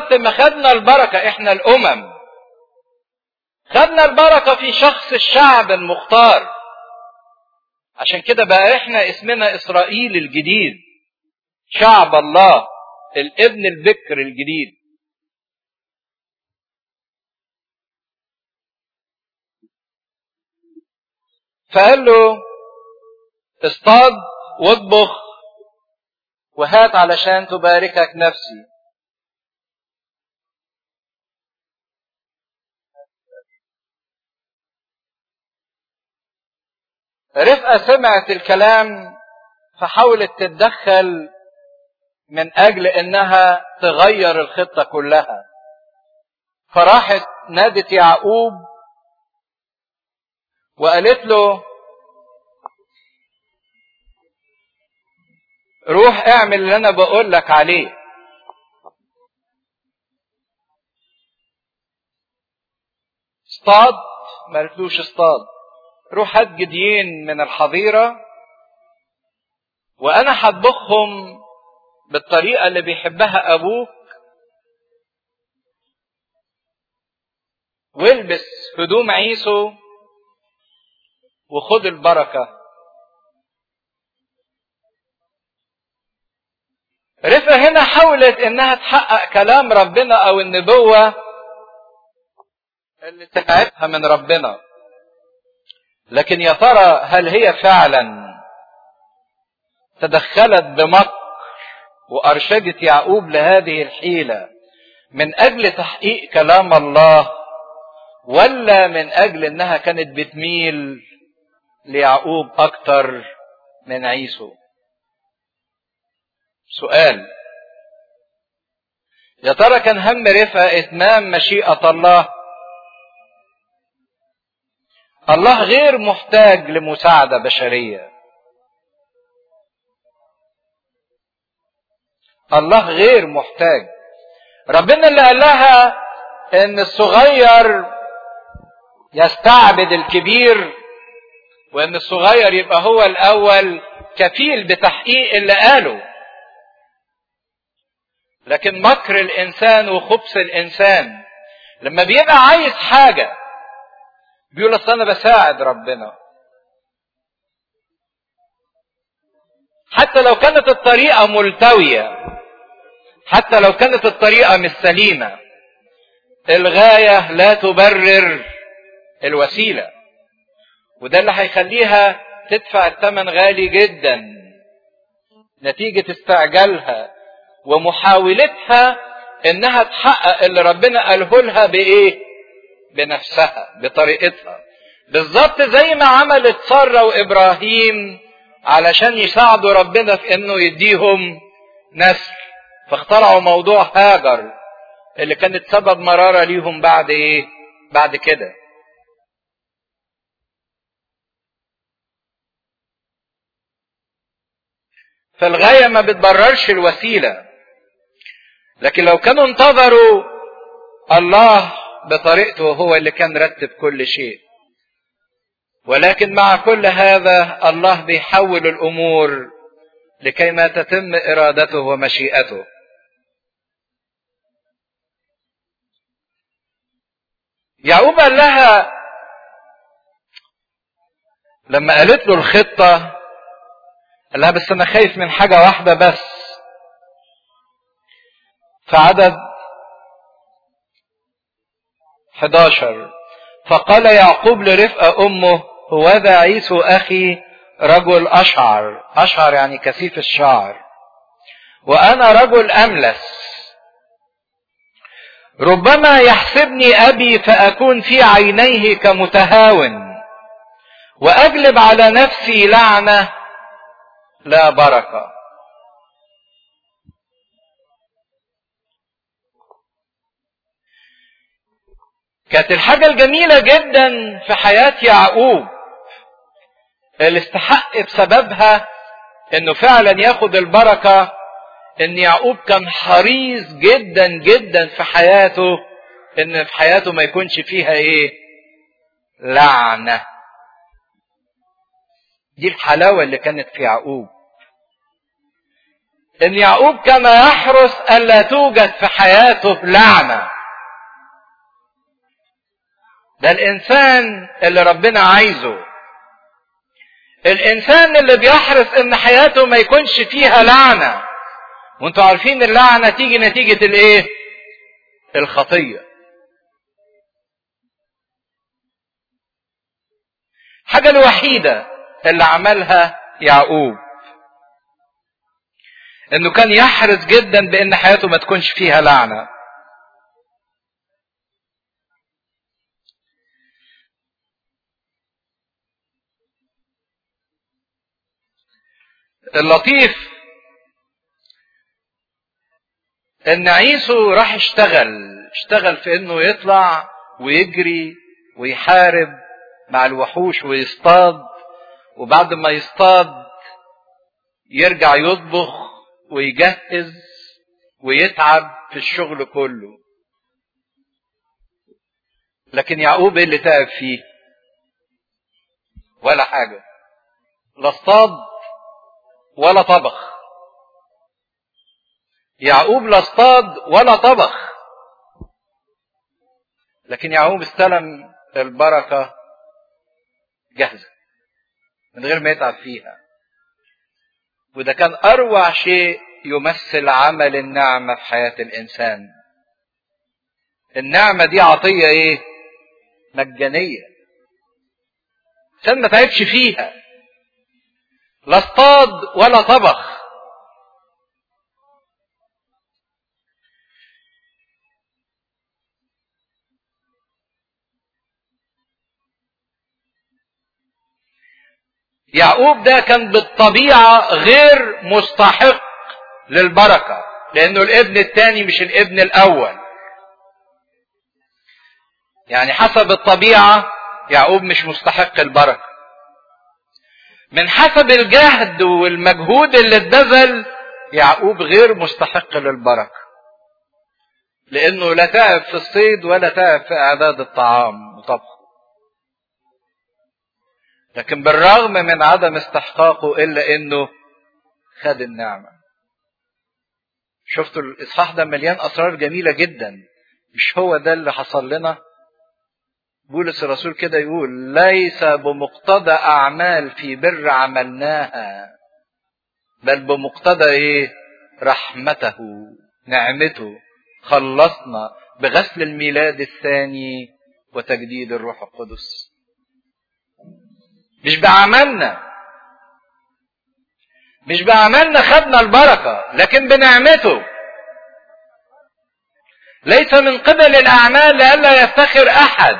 وقت ما خدنا البركة احنا الامم، خدنا البركة في شخص الشعب المختار. عشان كده بقى احنا اسمنا اسرائيل الجديد، شعب الله، الابن البكر الجديد. فقال له اصطاد واطبخ وهات علشان تباركك نفسي. رفقة سمعت الكلام فحاولت تتدخل من اجل انها تغير الخطة كلها، فراحت نادت يعقوب وقالت له روح اعمل اللي انا بقول لك عليه. اصطاد، ما قالتلوش اصطاد، روح هات جديين من الحظيرة وانا هطبخهم بالطريقة اللي بيحبها ابوك، والبس هدوم عيسو وخد البركة. رفقة هنا حاولت انها تحقق كلام ربنا او النبوة اللي سمعتها من ربنا، لكن يا ترى هل هي فعلا تدخلت بمكر وارشدت يعقوب لهذه الحيلة من اجل تحقيق كلام الله، ولا من اجل انها كانت بتميل ليعقوب اكتر من عيسو؟ سؤال، يا ترى كان هم رفقة اتمام مشيئة الله؟ الله غير محتاج لمساعدة بشرية، الله غير محتاج. ربنا اللي قال لها ان الصغير يستعبد الكبير، وان الصغير يبقى هو الاول كفيل بتحقيق اللي قاله. لكن مكر الانسان وخبث الانسان لما بيبقى عايز حاجة بيقول اصل انا بساعد ربنا، حتى لو كانت الطريقة ملتوية، حتى لو كانت الطريقة مش سليمة. الغاية لا تبرر الوسيلة، وده اللي هيخليها تدفع الثمن غالي جدا نتيجة استعجالها ومحاولتها انها تحقق اللي ربنا قاله لها بايه؟ بنفسها، بطريقتها، بالظبط زي ما عملت سارة وابراهيم علشان يساعدوا ربنا في انه يديهم نسل، فاخترعوا موضوع هاجر اللي كانت سبب مرارة ليهم بعد ايه؟ بعد كده. فالغاية ما بتبررش الوسيلة، لكن لو كانوا انتظروا الله بطريقته هو اللي كان رتب كل شيء. ولكن مع كل هذا الله بيحول الامور لكي ما تتم ارادته ومشيئته. يعقوب قال لها لما قالت له الخطة، قال لها بس انا خايف من حاجة واحدة بس. في عدد 11 فقال يعقوب لرفقة امه هوذا عيسو اخي رجل اشعر، اشعر يعني كثيف الشعر، وانا رجل املس، ربما يحسبني ابي فاكون في عينيه كمتهاون واجلب على نفسي لعنة لا بركة. كانت الحاجة الجميلة جدا في حياة يعقوب اللي استحق بسببها انه فعلا ياخد البركة، ان يعقوب كان حريص جدا جدا في حياته ان في حياته ما يكونش فيها ايه؟ لعنة. دي الحلاوة اللي كانت في يعقوب. ان يعقوب كان يحرص الا توجد في حياته لعنة. ده الانسان اللي ربنا عايزه، الانسان اللي بيحرص ان حياته ما يكونش فيها لعنة. وانتوا عارفين اللعنة تيجي نتيجة الايه؟ الخطية. الحاجة الوحيدة اللي عملها يعقوب انه كان يحرص جدا بان حياته ما تكونش فيها لعنة. اللطيف ان عيسو راح اشتغل في انه يطلع ويجري ويحارب مع الوحوش ويصطاد، وبعد ما يصطاد يرجع يطبخ ويجهز ويتعب في الشغل كله. لكن يعقوب ايه اللي تعب فيه؟ ولا حاجة، لا اصطاد ولا طبخ. يعقوب لا اصطاد ولا طبخ، لكن يعقوب استلم البركة جاهزة من غير ما يتعب فيها. وده كان أروع شيء يمثل عمل النعمة في حياة الإنسان. النعمة دي عطية ايه؟ مجانية. الإنسان ما تعبش فيها، لا اصطاد ولا طبخ. يعقوب ده كان بالطبيعة غير مستحق للبركة، لأنه الابن الثاني مش الابن الأول. يعني حسب الطبيعة يعقوب مش مستحق البركة. من حسب الجهد والمجهود اللي اتبذل يعقوب غير مستحق للبركة، لأنه لا تعب في الصيد ولا تعب في إعداد الطعام وطبخه. لكن بالرغم من عدم استحقاقه إلا إنه خد النعمة. شفتوا الإصحاح ده مليان أسرار جميلة جدا. مش هو ده اللي حصل لنا؟ بولس الرسول كده يقول: ليس بمقتضى أعمال في بر عملناها، بل بمقتضى إيه؟ رحمته نعمته خلصنا بغسل الميلاد الثاني وتجديد الروح القدس. مش بعملنا خدنا البركة، لكن بنعمته. ليس من قبل الأعمال لئلا يفتخر أحد.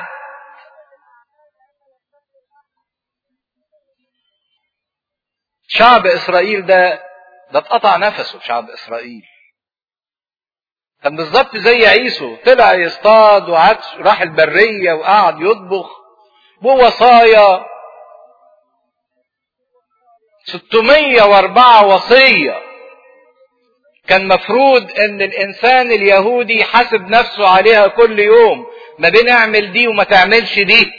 شعب إسرائيل ده اتقطع نفسه. شعب إسرائيل كان بالظبط زي عيسو، طلع يصطاد راح البرية وقعد يطبخ بوصايا 604 وصية. كان مفروض ان الانسان اليهودي يحاسب نفسه عليها كل يوم، ما بين اعمل دي وما تعملش دي.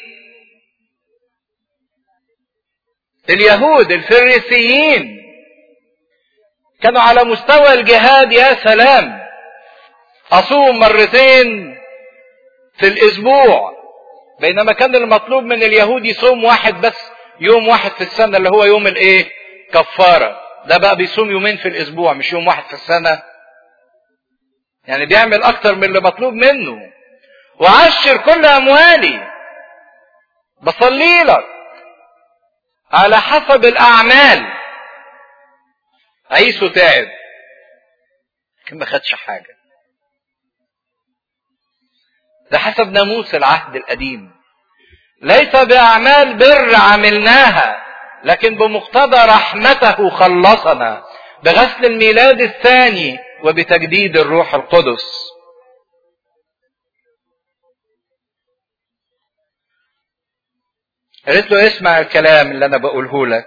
اليهود الفريسيين كانوا على مستوى الجهاد يا سلام، اصوم مرتين في الاسبوع، بينما كان المطلوب من اليهود يصوم واحد بس، يوم واحد في السنة اللي هو يوم الايه؟ كفارة. ده بقى بيصوم يومين في الاسبوع مش يوم واحد في السنة. يعني بيعمل اكتر من اللي مطلوب منه. وعشر كل اموالي، بصلي لك على حسب الاعمال. عيسو تعب لكن ما خدش حاجة. ده حسب ناموس العهد القديم. ليس بأعمال بر عملناها، لكن بمقتضى رحمته خلصنا بغسل الميلاد الثاني وبتجديد الروح القدس. قالت له: اسمع الكلام اللي انا بقوله لك.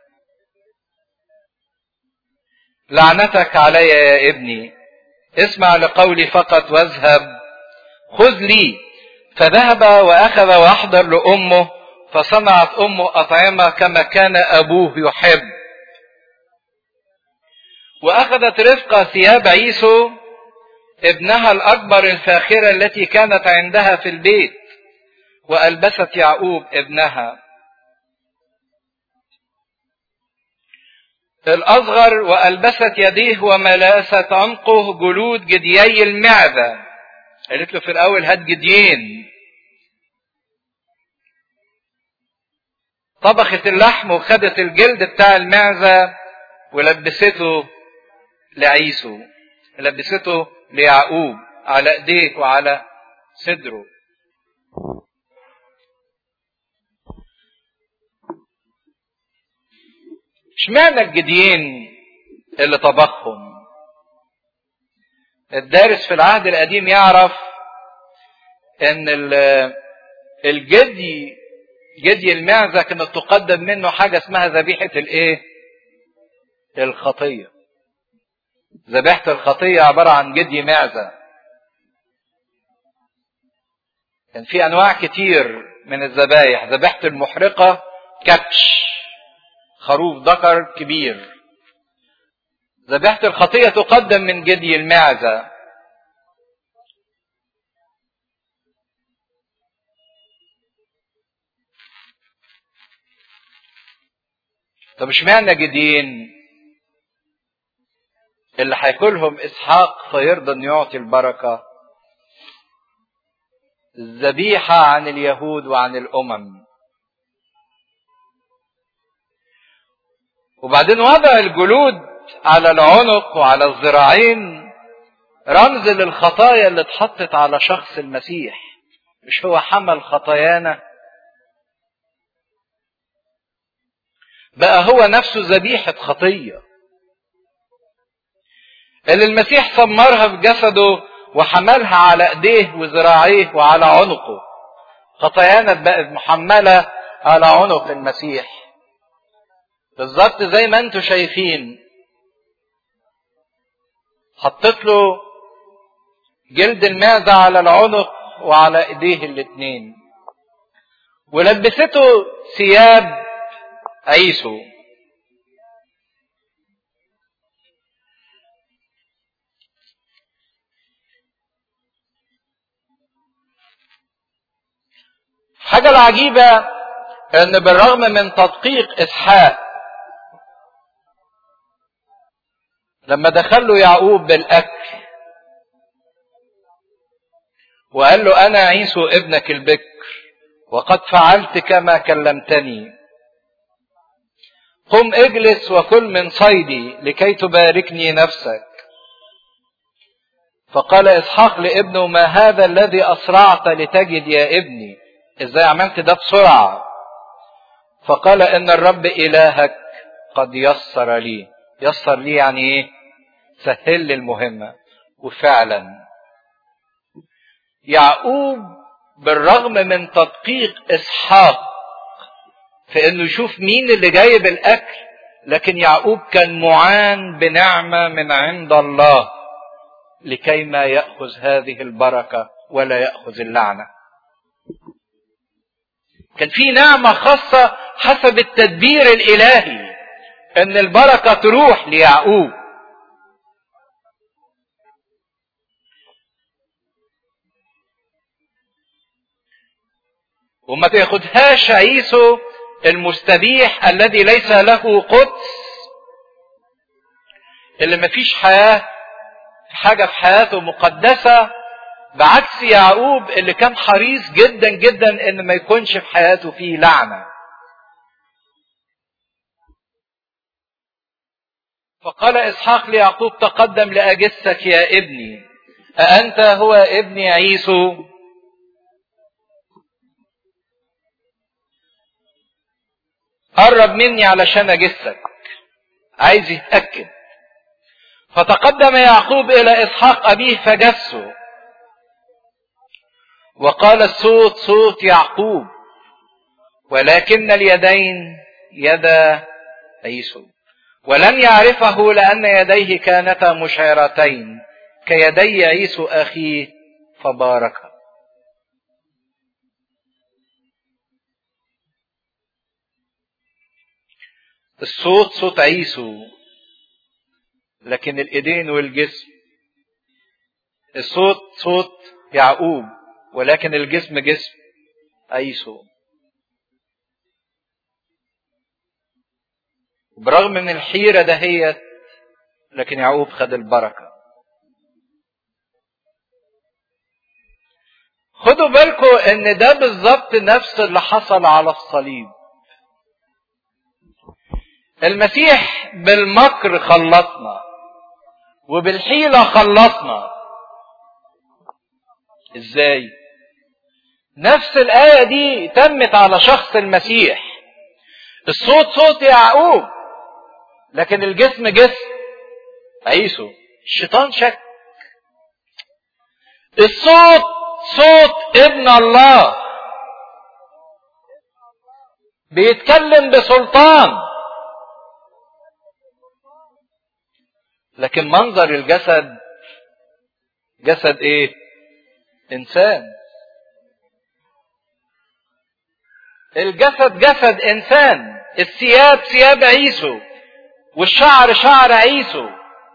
لعنتك علي يا ابني، اسمع لقولي فقط واذهب خذ لي. فذهب واخذ واحضر لامه، فصنعت امه اطعمه كما كان ابوه يحب. وأخذت رفقة ثياب عيسو ابنها الأكبر الفاخرة التي كانت عندها في البيت، وألبست يعقوب ابنها الأصغر، وألبست يديه وملاست عنقه جلود جديي المعدة. قالت له في الأول هات جديين. طبخت اللحم وخدت الجلد بتاع المعزة ولبسته لعيسو، لبسته ليعقوب على ايديه وعلى صدره. اشمعنى الجديين اللي طبخهم؟ الدارس في العهد القديم يعرف ان جدي المعزة كانت تقدم منه حاجة اسمها ذبيحة الخطية. ذبيحة الخطية عبارة عن جدي معزة. كان في انواع كتير من الذبايح. ذبيحة المحرقة كبش، خروف ذكر كبير. ذبيحة الخطية تقدم من جدي المعزة. طب اشمعنى جديين اللي هياكلهم اسحاق فيرضى انه يعطي البركة؟ الذبيحة عن اليهود وعن الامم. وبعدين وضع الجلود على العنق وعلى الذراعين رمز للخطايا اللي اتحطت على شخص المسيح. مش هو حمل خطايانا؟ بقى هو نفسه ذبيحة خطية اللي المسيح ثمرها في جسده وحملها على ايديه وذراعيه وعلى عنقه. خطايانا بقت محملة على عنق المسيح. بالظبط زي ما انتم شايفين، حطت له جلد المعزة على العنق وعلى ايديه الاتنين، ولبسته ثياب عيسو. الحاجة العجيبة ان بالرغم من تدقيق اسحاق لما دخل له يعقوب بالاكل وقال له انا عيسو ابنك البكر وقد فعلت كما كلمتني، قم اجلس وكل من صيدي لكي تباركني نفسك. فقال اسحاق لابنه ما هذا الذي اسرعت لتجد يا ابني؟ ازاي عملت ده بسرعة؟ فقال ان الرب الهك قد يسر لي. يسر لي يعني ايه؟ سهل لي المهمة. وفعلا يعقوب بالرغم من تدقيق اسحاق في انه يشوف مين اللي جايب الاكل، لكن يعقوب كان معان بنعمة من عند الله لكي ما يأخذ هذه البركة ولا يأخذ اللعنة. كان في نعمة خاصة حسب التدبير الإلهي ان البركة تروح ليعقوب. وما تاخدهاش عيسو المستبيح الذي ليس له قدس، اللي مفيش حاجة في حياته مقدسة، بعكس يعقوب اللي كان حريص جدا جدا ان ما يكونش في حياته فيه لعنة. فقال اسحاق ليعقوب تقدم لأجسك يا ابني، أأنت هو ابني عيسو؟ قرب مني علشان أجسك، عايز يتأكد. فتقدم يعقوب إلى إسحاق أبيه فجسه، وقال الصوت صوت يعقوب ولكن اليدين يدا عيسو، ولم يعرفه لأن يديه كانتا مشعرتين كيدي عيسو أخيه فبارك. الصوت صوت عيسو، لكن الايدين والجسم. الصوت صوت يعقوب ولكن الجسم جسم عيسو. برغم من الحيرة دهيت لكن يعقوب خد البركة. خدوا بالكم ان ده بالظبط نفس اللي حصل على الصليب. المسيح بالمكر خلصنا وبالحيلة خلصنا. ازاي؟ نفس الآية دي تمت على شخص المسيح. الصوت صوت يعقوب لكن الجسم جسم عيسو. الشيطان شك. الصوت صوت ابن الله بيتكلم بسلطان، لكن منظر الجسد جسد ايه؟ انسان. الجسد جسد انسان. الثياب ثياب عيسو والشعر شعر عيسو.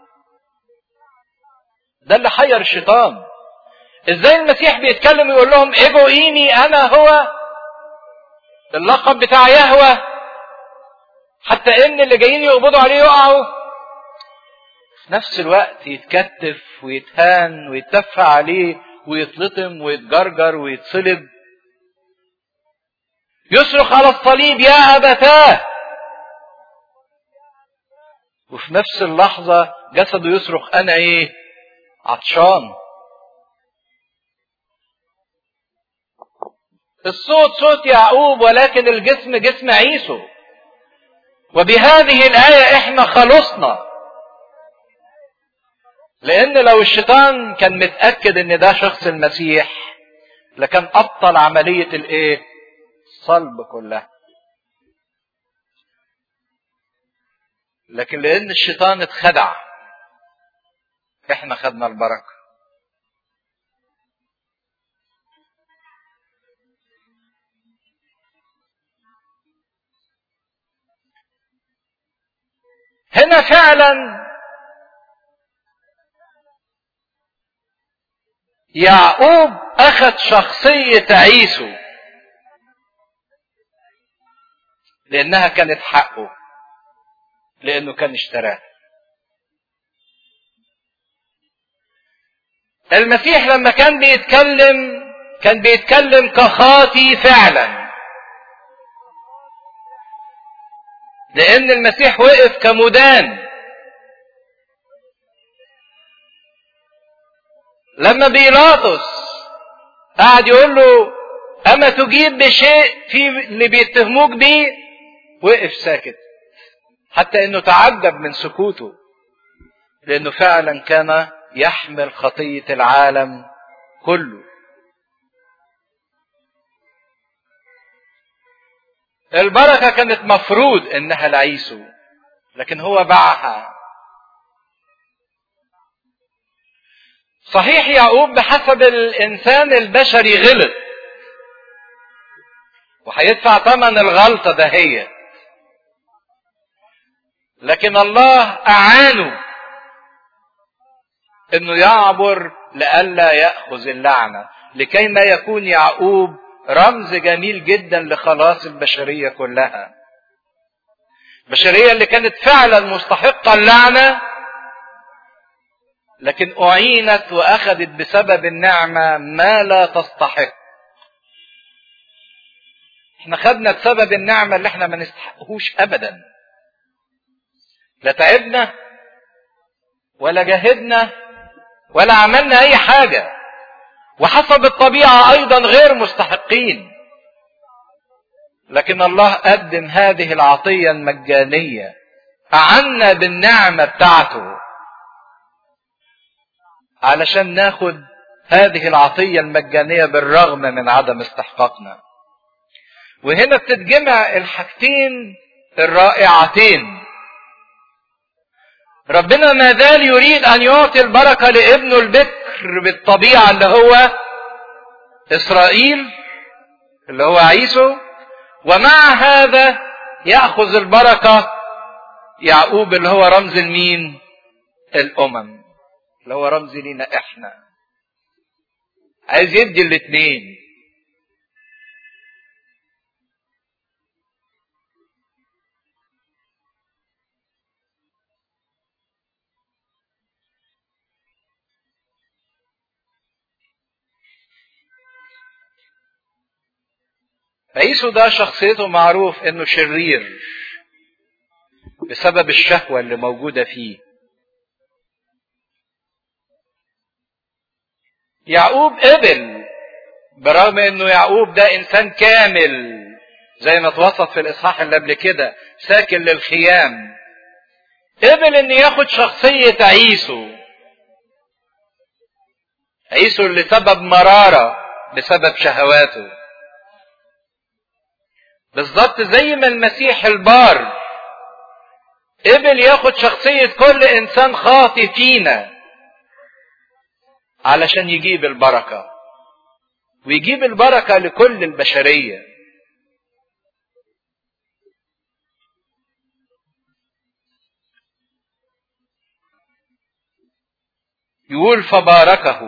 ده اللي حير الشيطان. ازاي المسيح بيتكلم ويقول لهم اجوا ايني انا هو اللقب بتاع يهوه، حتى ان اللي جايين يقبضوا عليه يقعوا، في نفس الوقت يتكتف ويتهان ويتدفع عليه ويتلطم ويتجرجر ويتصلب، يصرخ على الصليب يا أبتاه، وفي نفس اللحظة جسده يصرخ أنا إيه؟ عطشان. الصوت صوت يعقوب ولكن الجسم جسم عيسو. وبهذه الآية إحنا خلصنا، لأن لو الشيطان كان متأكد إن ده شخص المسيح لكان أبطل عملية الإيه؟ الصلب كلها. لكن لأن الشيطان اتخدع إحنا خدنا البركة. هنا فعلا يعقوب أخذ شخصية عيسو لأنها كانت حقه، لأنه كان اشتراه. المسيح لما كان بيتكلم كخاطي فعلا، لأن المسيح وقف كمدان. لما بيلاطس قاعد يقول له أما تجيب بشيء في اللي بيتهموك بيه، وقف ساكت، حتى انه تعجب من سكوته، لانه فعلا كان يحمل خطية العالم كله. البركة كانت مفروض انها لعيسو، لكن هو باعها. صحيح يعقوب بحسب الانسان البشري غلط وهيدفع ثمن الغلطة دهيت، لكن الله أعانه انه يعبر لئلا يأخذ اللعنة، لكي ما يكون يعقوب رمز جميل جدا لخلاص البشرية كلها. البشرية اللي كانت فعلا مستحقة اللعنة، لكن أعينت وأخذت بسبب النعمة ما لا تستحق. احنا خدنا بسبب النعمة اللي احنا ما نستحقهوش أبدا، لا تعبنا ولا جاهدنا ولا عملنا أي حاجة، وحسب الطبيعة أيضا غير مستحقين، لكن الله قدم هذه العطية المجانية، أعنا بالنعمة بتاعته علشان ناخد هذه العطية المجانية بالرغم من عدم استحقاقنا. وهنا بتتجمع الحاجتين الرائعتين. ربنا ما زال يريد أن يعطي البركة لابنه البكر بالطبيعة اللي هو إسرائيل اللي هو عيسو، ومع هذا يأخذ البركة يعقوب اللي هو رمز المين؟ الامم اللي هو رمز لينا احنا. عايز يدي الاثنين. عيسو ده شخصيته معروف انه شرير بسبب الشهوة اللي موجودة فيه. يعقوب قبل برغم انه يعقوب ده انسان كامل زي ما اتوصف في الاصحاح اللي قبل كده، ساكن للخيام، قبل ان ياخد شخصية عيسو. عيسو اللي سبب مرارة بسبب شهواته، بالظبط زي ما المسيح البار قبل ياخد شخصية كل انسان خاطئ فينا علشان يجيب البركة، ويجيب البركة لكل البشرية. يقول فباركه،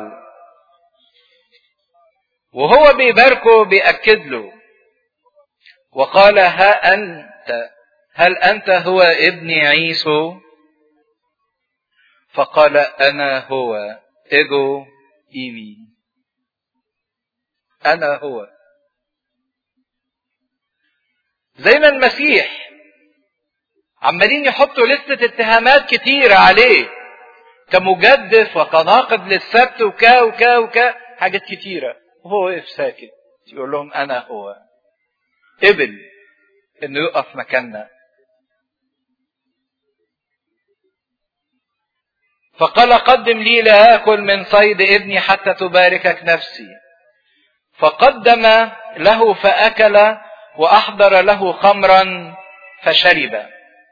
وهو بيباركه بيأكد له وقال هل أنت هو ابني عيسو؟ فقال أنا هو إيجو إيمي، أنا هو. زي ما المسيح عمالين يحطوا لستة اتهامات كتيرة عليه كمجدف وكناقض للسبت وكا حاجات كتيرة، وهو وقف ساكت يقول لهم أنا هو. قبل إنه يقف مكاننا. فقال قدم لي لآكل من صيد ابني حتى تباركك نفسي. فقدم له فأكل وأحضر له خمرا فشرب.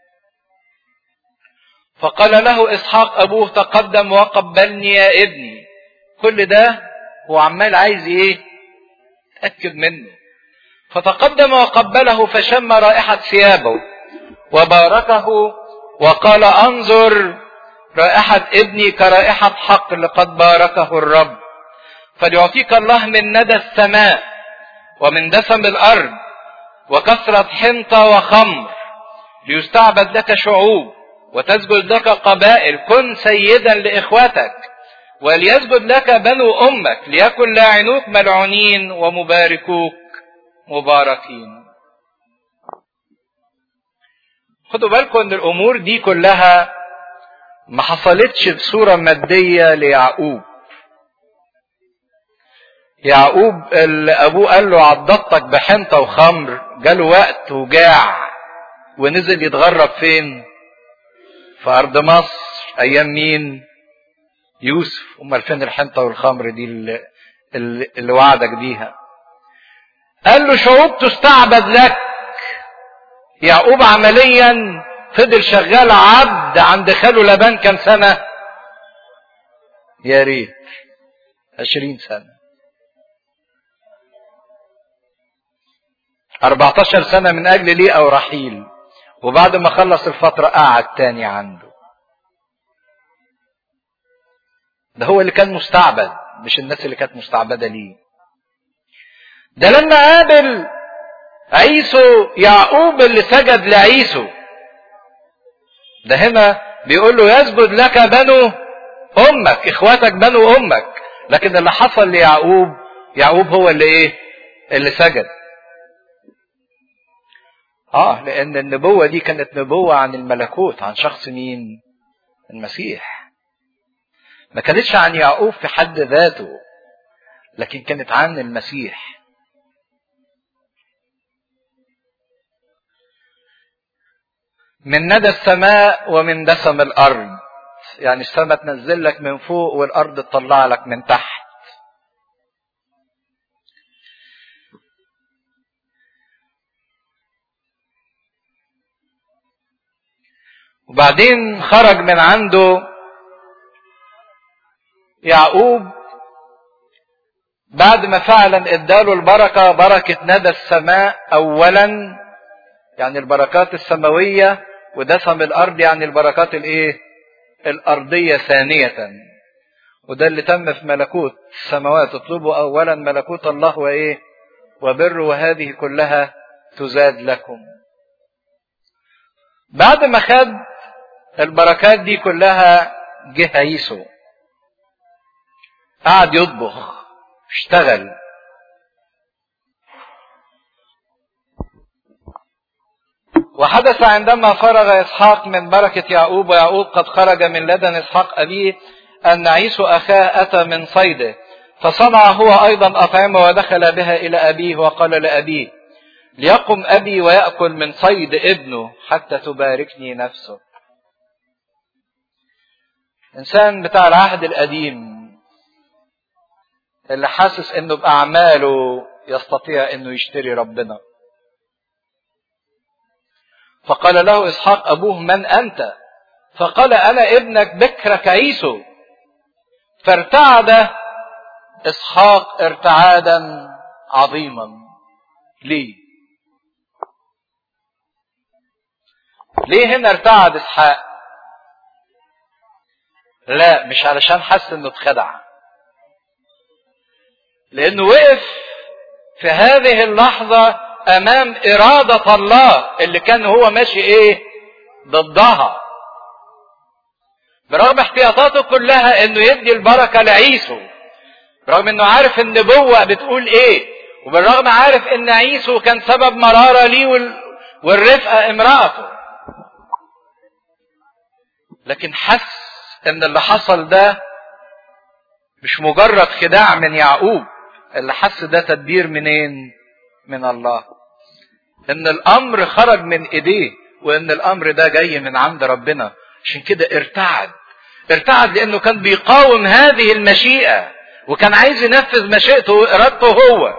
فقال له إسحاق أبوه تقدم وقبلني يا ابني. كل ده هو عمال عايز ايه؟ تأكد منه. فتقدم وقبله فشم رائحة ثيابه وباركه وقال انظر رائحة ابني كرائحة حقل قد باركه الرب. فليعطيك الله من ندى السماء ومن دسم الأرض وكثرة حنطة وخمر ليستعبد لك شعوب وتسجد لك قبائل. كن سيدا لإخوتك وليسجد لك بنو أمك ليكن لاعنوك ملعونين ومباركوك مباركين. خدوا بالكم ان الامور دي كلها ما حصلتش بصورة مادية ليعقوب. يعقوب اللي ابوه قال له عضدتك بحنطة وخمر، جاله وقت وجاع ونزل يتغرب فين؟ في ارض مصر ايام مين؟ يوسف. امال فين الحنطة والخمر دي اللي وعدك بيها؟ قال له شعوب تستعبد لك. يعقوب عمليا فضل شغال عبد عند خاله لابان كام سنة؟ يا ريت 20 سنة. 14 سنة من اجل ليئة ورحيل، وبعد ما خلص الفترة قعد تاني عنده. ده هو اللي كان مستعبد مش الناس اللي كانت مستعبدة ليه. ده لما قابل عيسو يعقوب اللي سجد لعيسو، ده هنا بيقول له يسجد لك بنو امك، اخواتك بنو امك. لكن اللي حصل ليعقوب، يعقوب هو اللي ايه؟ اللي سجد. لان النبوة دي كانت نبوة عن الملكوت، عن شخص مين؟ المسيح. ما كانتش عن يعقوب في حد ذاته، لكن كانت عن المسيح. من ندى السماء ومن دسم الارض، يعني السماء تنزل لك من فوق والارض تطلع لك من تحت. وبعدين خرج من عنده يعقوب بعد ما فعلا اداله البركة، بركة ندى السماء اولا يعني البركات السماوية، ودسم الارض يعني البركات الايه؟ الأرضية ثانية. وده اللي تم في ملكوت السماوات، اطلبوا أولا ملكوت الله وإيه؟ وبر، وهذه كلها تزاد لكم. بعد ما خد البركات دي كلها جه عيسو، قعد يطبخ، اشتغل. وحدث عندما فرغ إسحاق من بركة يعقوب ويعقوب قد خرج من لدن إسحاق أبيه أن عيسو أخاه أتى من صيده، فصنع هو أيضا أطعمة ودخل بها إلى أبيه وقال لأبيه: ليقم أبي ويأكل من صيد ابنه حتى تباركني نفسه. إنسان بتاع العهد القديم اللي حاسس إنه بأعماله يستطيع إنه يشتري ربنا. فقال له إسحاق أبوه: من أنت؟ فقال: أنا ابنك بكرك عيسو. فارتعد إسحاق ارتعادا عظيما. ليه هنا ارتعد إسحاق؟ لا، مش علشان حس إنه اتخدع، لأنه وقف في هذه اللحظة أمام إرادة الله اللي كان هو ماشي ضدها. برغم احتياطاته كلها إنه يدي البركة لعيسو، برغم إنه عارف النبوة بتقول وبالرغم عارف إن عيسو كان سبب مرارة ليه والرفقة امرأته، لكن حس إن اللي حصل ده مش مجرد خداع من يعقوب، اللي حس ده تدبير منين؟ من الله. ان الامر خرج من ايديه، وان الامر ده جاي من عند ربنا. عشان كده ارتعد لانه كان بيقاوم هذه المشيئة، وكان عايز ينفذ مشيئته وارادته هو.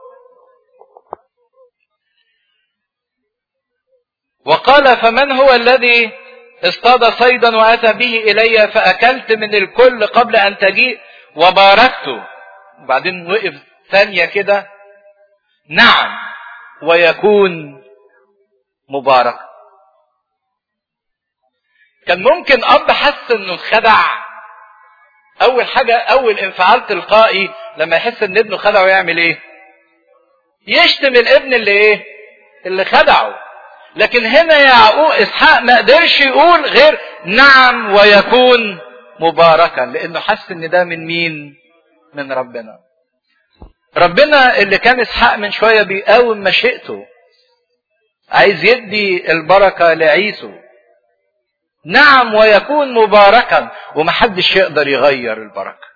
وقال: فمن هو الذي اصطاد صيدا واتى به الي فاكلت من الكل قبل ان تجيء وباركته؟ وبعدين وقف ثانية كده: نعم ويكون مبارك. كان ممكن اب حس انه اتخدع. اول حاجة، اول انفعال تلقائي لما يحس ان ابنه خدعه يعمل يشتم الابن اللي خدعه. لكن هنا يعقوب اسحاق ما قدرش يقول غير نعم ويكون مباركا، لانه حس ان ده من مين؟ من ربنا. ربنا اللي كان اسحاق من شوية بيقاوم مشيئته، عايز يدي البركة لعيسو. نعم ويكون مباركا، ومحدش يقدر يغير البركة.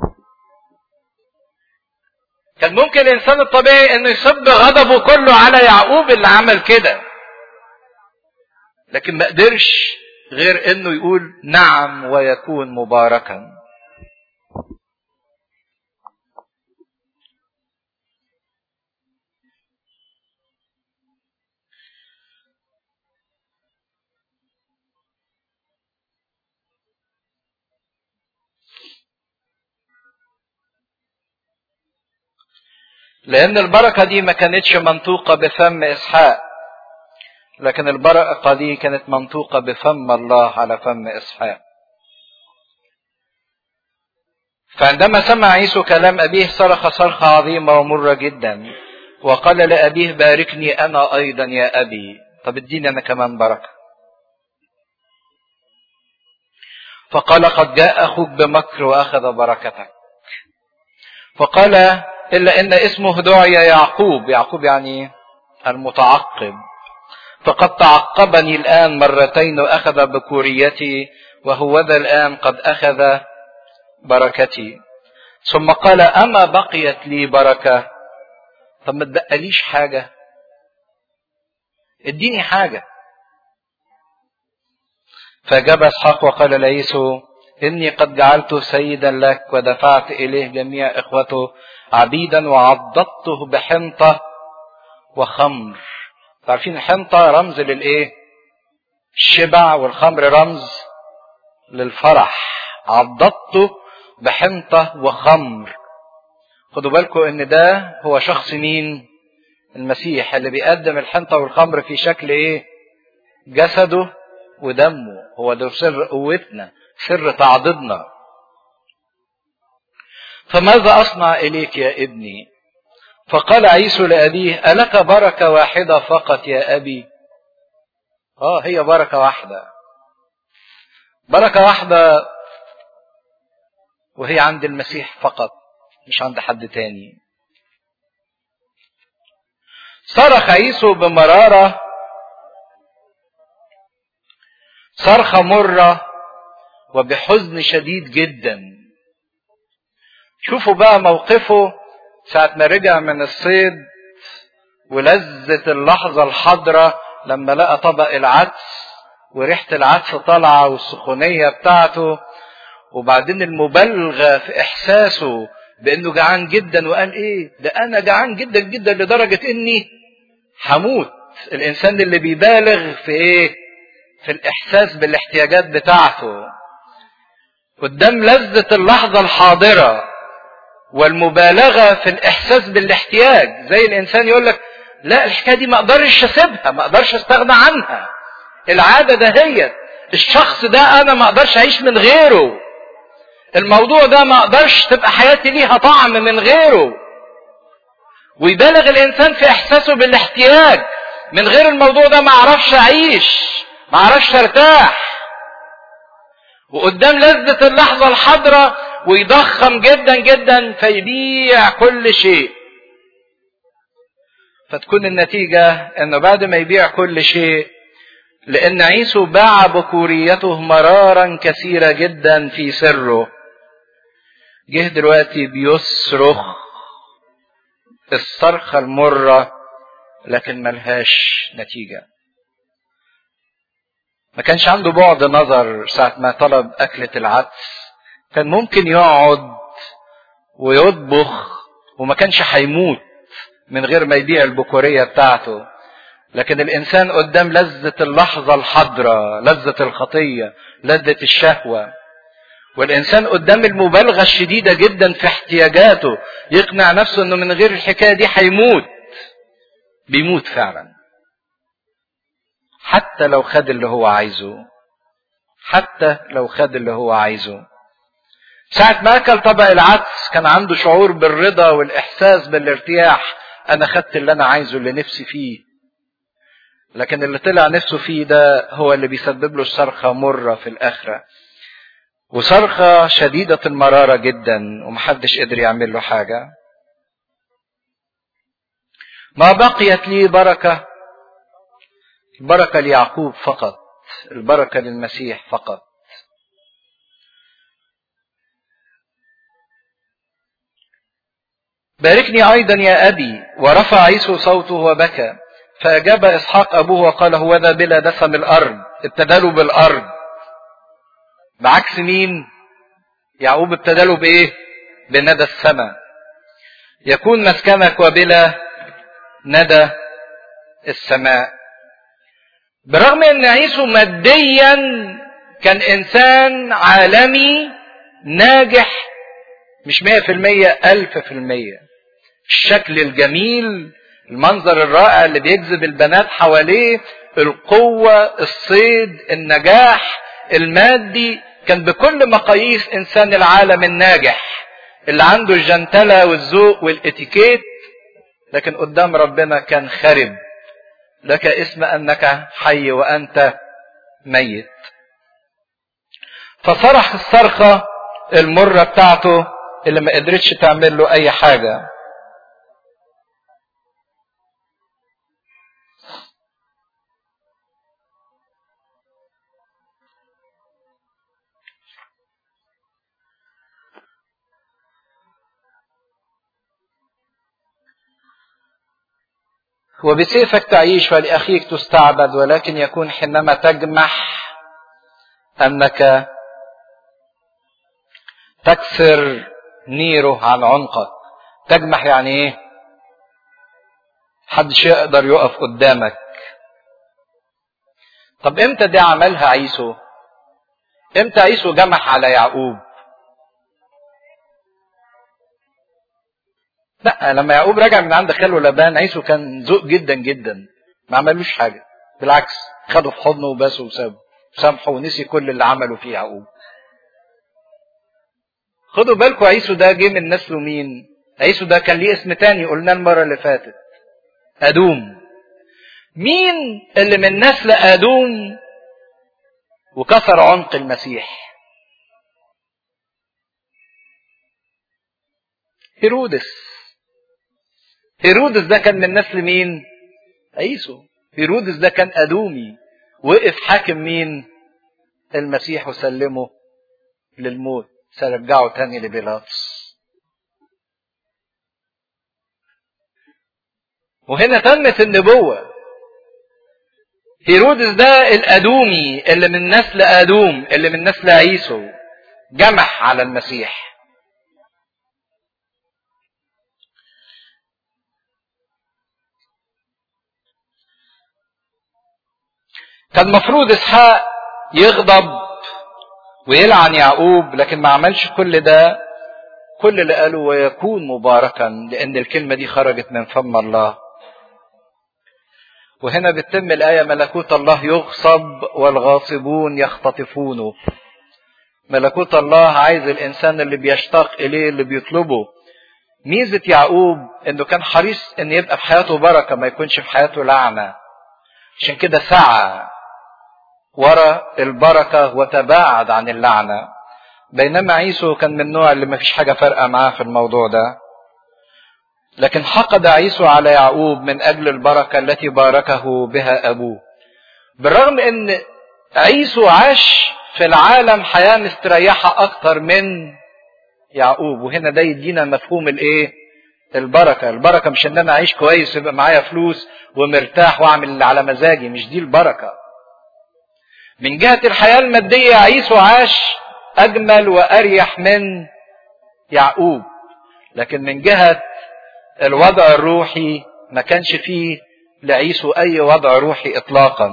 كان ممكن الانسان الطبيعي انه يصب غضبه كله على يعقوب اللي عمل كده، لكن ما قدرش غير انه يقول نعم ويكون مباركا. لأن البركة دي ما كانتش منطوقة بفم إسحاق، لكن البركة دي كانت منطوقة بفم الله على فم إسحاق. فعندما سمع عيسو كلام أبيه صرخ صرخة عظيمة ومرة جدا، وقال لأبيه: باركني أنا أيضا يا أبي. طب اديني أنا كمان بركة. فقال: قد جاء أخوك بمكر وأخذ بركتك. فقال: إلا إن اسمه دعي يعقوب. يعقوب يعني المتعقب. فقد تعقبني الآن مرتين وأخذ بكوريتي، وهوذا الآن قد أخذ بركتي. ثم قال: أما بقيت لي بركة؟ طب ما تبقاليش حاجة، اديني حاجة. فأجاب إسحاق وقال لعيسو: إني قد جعلته سيدا لك، ودفعت إليه جميع إخوته عبيدا، وعضدته بحنطة وخمر. عارفين الحنطة رمز الشبع، والخمر رمز للفرح. عضدته بحنطة وخمر. خدوا بالكم ان ده هو شخص مين؟ المسيح، اللي بيقدم الحنطة والخمر في شكل جسده ودمه. هو ده سر قوتنا سر تعضدنا. فماذا أصنع إليك يا ابني؟ فقال عيسو لأبيه: ألك بركة واحدة فقط يا أبي؟ هي بركة واحدة، بركة واحدة، وهي عند المسيح فقط، مش عند حد تاني. صرخ عيسو بمرارة صرخة مرة وبحزن شديد جدا. شوفوا بقى موقفه ساعة ما رجع من الصيد، ولذة اللحظة الحاضرة لما لقى طبق العدس وريحة العدس طالعة والسخونية بتاعته، وبعدين المبالغة في إحساسه بأنه جعان جدا، وقال إيه ده أنا جعان جدا جدا لدرجة إني هموت. الإنسان اللي بيبالغ في إيه؟ في الإحساس بالاحتياجات بتاعته قدام لذة اللحظة الحاضرة والمبالغة في الإحساس بالاحتياج. زي الإنسان يقولك لا الحكاية دي ما أقدرش أسيبها، ما أقدرش أستغنى عنها، العادة دهيت، الشخص ده أنا ما أقدرش أعيش من غيره، الموضوع ده ما أقدرش تبقى حياتي ليها طعم من غيره. ويبالغ الإنسان في إحساسه بالاحتياج، من غير الموضوع ده ما أعرفش أعيش، ما أعرفش أرتاح. وقدام لذة اللحظة الحاضرة ويضخم جدا جدا فيبيع كل شيء. فتكون النتيجة انه بعد ما يبيع كل شيء، لان عيسو باع بكوريته مرارا كثيرة جدا في سره، جه دلوقتي بيصرخ الصرخة المرة لكن ملهاش نتيجة. ما كانش عنده بعد نظر ساعة ما طلب أكلة العدس، كان ممكن يقعد ويطبخ وما كانش هيموت من غير ما يبيع البكورية بتاعته. لكن الإنسان قدام لذة اللحظة الحاضرة، لذة الخطية، لذة الشهوة، والإنسان قدام المبالغة الشديدة جدا في احتياجاته يقنع نفسه أنه من غير الحكاية دي هيموت، بيموت فعلا. حتى لو خد اللي هو عايزه، حتى لو خد اللي هو عايزه. ساعة ما أكل طبق العدس كان عنده شعور بالرضا والإحساس بالارتياح، أنا خدت اللي أنا عايزه، اللي نفسي فيه. لكن اللي طلع نفسه فيه ده هو اللي بيسبب له الصرخة مرة في الآخرة، وصرخة شديدة المرارة جدا، ومحدش قدر يعمل له حاجة. ما بقيت لي بركة، البركة ليعقوب فقط، البركة للمسيح فقط. باركني أيضا يا أبي. ورفع عيسو صوته وبكى، فأجاب إسحاق أبوه وقال: هوذا بلا دسم الأرض، ابتدلوا بالأرض. بعكس مين؟ يعقوب ابتدلوا بإيه؟ بندى السماء. يكون مسكنك وبلا ندى السماء. برغم ان عيسو ماديا كان انسان عالمي ناجح، مش 100%، 1000%. الشكل الجميل، المنظر الرائع اللي بيجذب البنات حواليه، القوة، الصيد، النجاح المادي، كان بكل مقاييس انسان العالم الناجح اللي عنده الجنتلة والذوق والاتيكيت. لكن قدام ربنا كان خرب. لك اسم انك حي وانت ميت. فصرخ الصرخة المرة بتاعته اللي ما قدرتش تعمل له اي حاجة. وبسيفك تعيش ولأخيك تستعبد، ولكن يكون حينما تجمح أنك تكسر نيره عن عنقك. تجمح يعني ايه؟ محدش يقدر يقف قدامك. طب امتى دي عملها عيسو؟ امتى عيسو جمح على يعقوب؟ لا، لما يعقوب رجع من عند خاله لابان، عيسو كان ذوق جدا جدا، ما عملوش حاجه، بالعكس خده في حضنه وباسه وسابه، سامحه ونسي كل اللي عمله فيه يعقوب. خدوا بالكم عيسو ده جه من نسله مين؟ عيسو ده كان ليه اسم تاني قلناه المرة اللي فاتت، أدوم. مين اللي من نسل أدوم وكسر عنق المسيح؟ هيرودس. هيرودس ده كان من نسل مين؟ عيسو. هيرودس ده كان أدومي، وقف حاكم مين؟ المسيح، وسلمه للموت، سرجعه تاني لبيلاطس. وهنا تمت النبوة. هيرودس ده الأدومي اللي من نسل أدوم، اللي من نسل عيسو، جمح على المسيح. كان مفروض إسحاق يغضب ويلعن يعقوب، لكن ما عملش كل ده. كل اللي قاله ويكون مباركا، لأن الكلمة دي خرجت من فم الله. وهنا بتتم الآية: ملكوت الله يغصب والغاصبون يختطفونه. ملكوت الله عايز الإنسان اللي بيشتاق إليه، اللي بيطلبه. ميزة يعقوب إنه كان حريص إن يبقى في حياته بركة، ما يكونش في حياته لعنة. عشان كده سعى ورا البركة وتباعد عن اللعنة. بينما عيسو كان من النوع اللي ما فيش حاجة فارقة معاه في الموضوع ده. لكن حقد عيسو على يعقوب من أجل البركة التي باركه بها أبوه. بالرغم أن عيسو عاش في العالم حياة مستريحة أكتر من يعقوب. وهنا ده يدينا مفهوم الإيه؟ البركة. البركة مش أن أنا أعيش كويس يبقى معايا فلوس ومرتاح وأعمل اللي على مزاجي، مش دي البركة. من جهة الحياة المادية عيسو عاش أجمل وأريح من يعقوب، لكن من جهة الوضع الروحي ما كانش فيه لعيسو أي وضع روحي إطلاقا.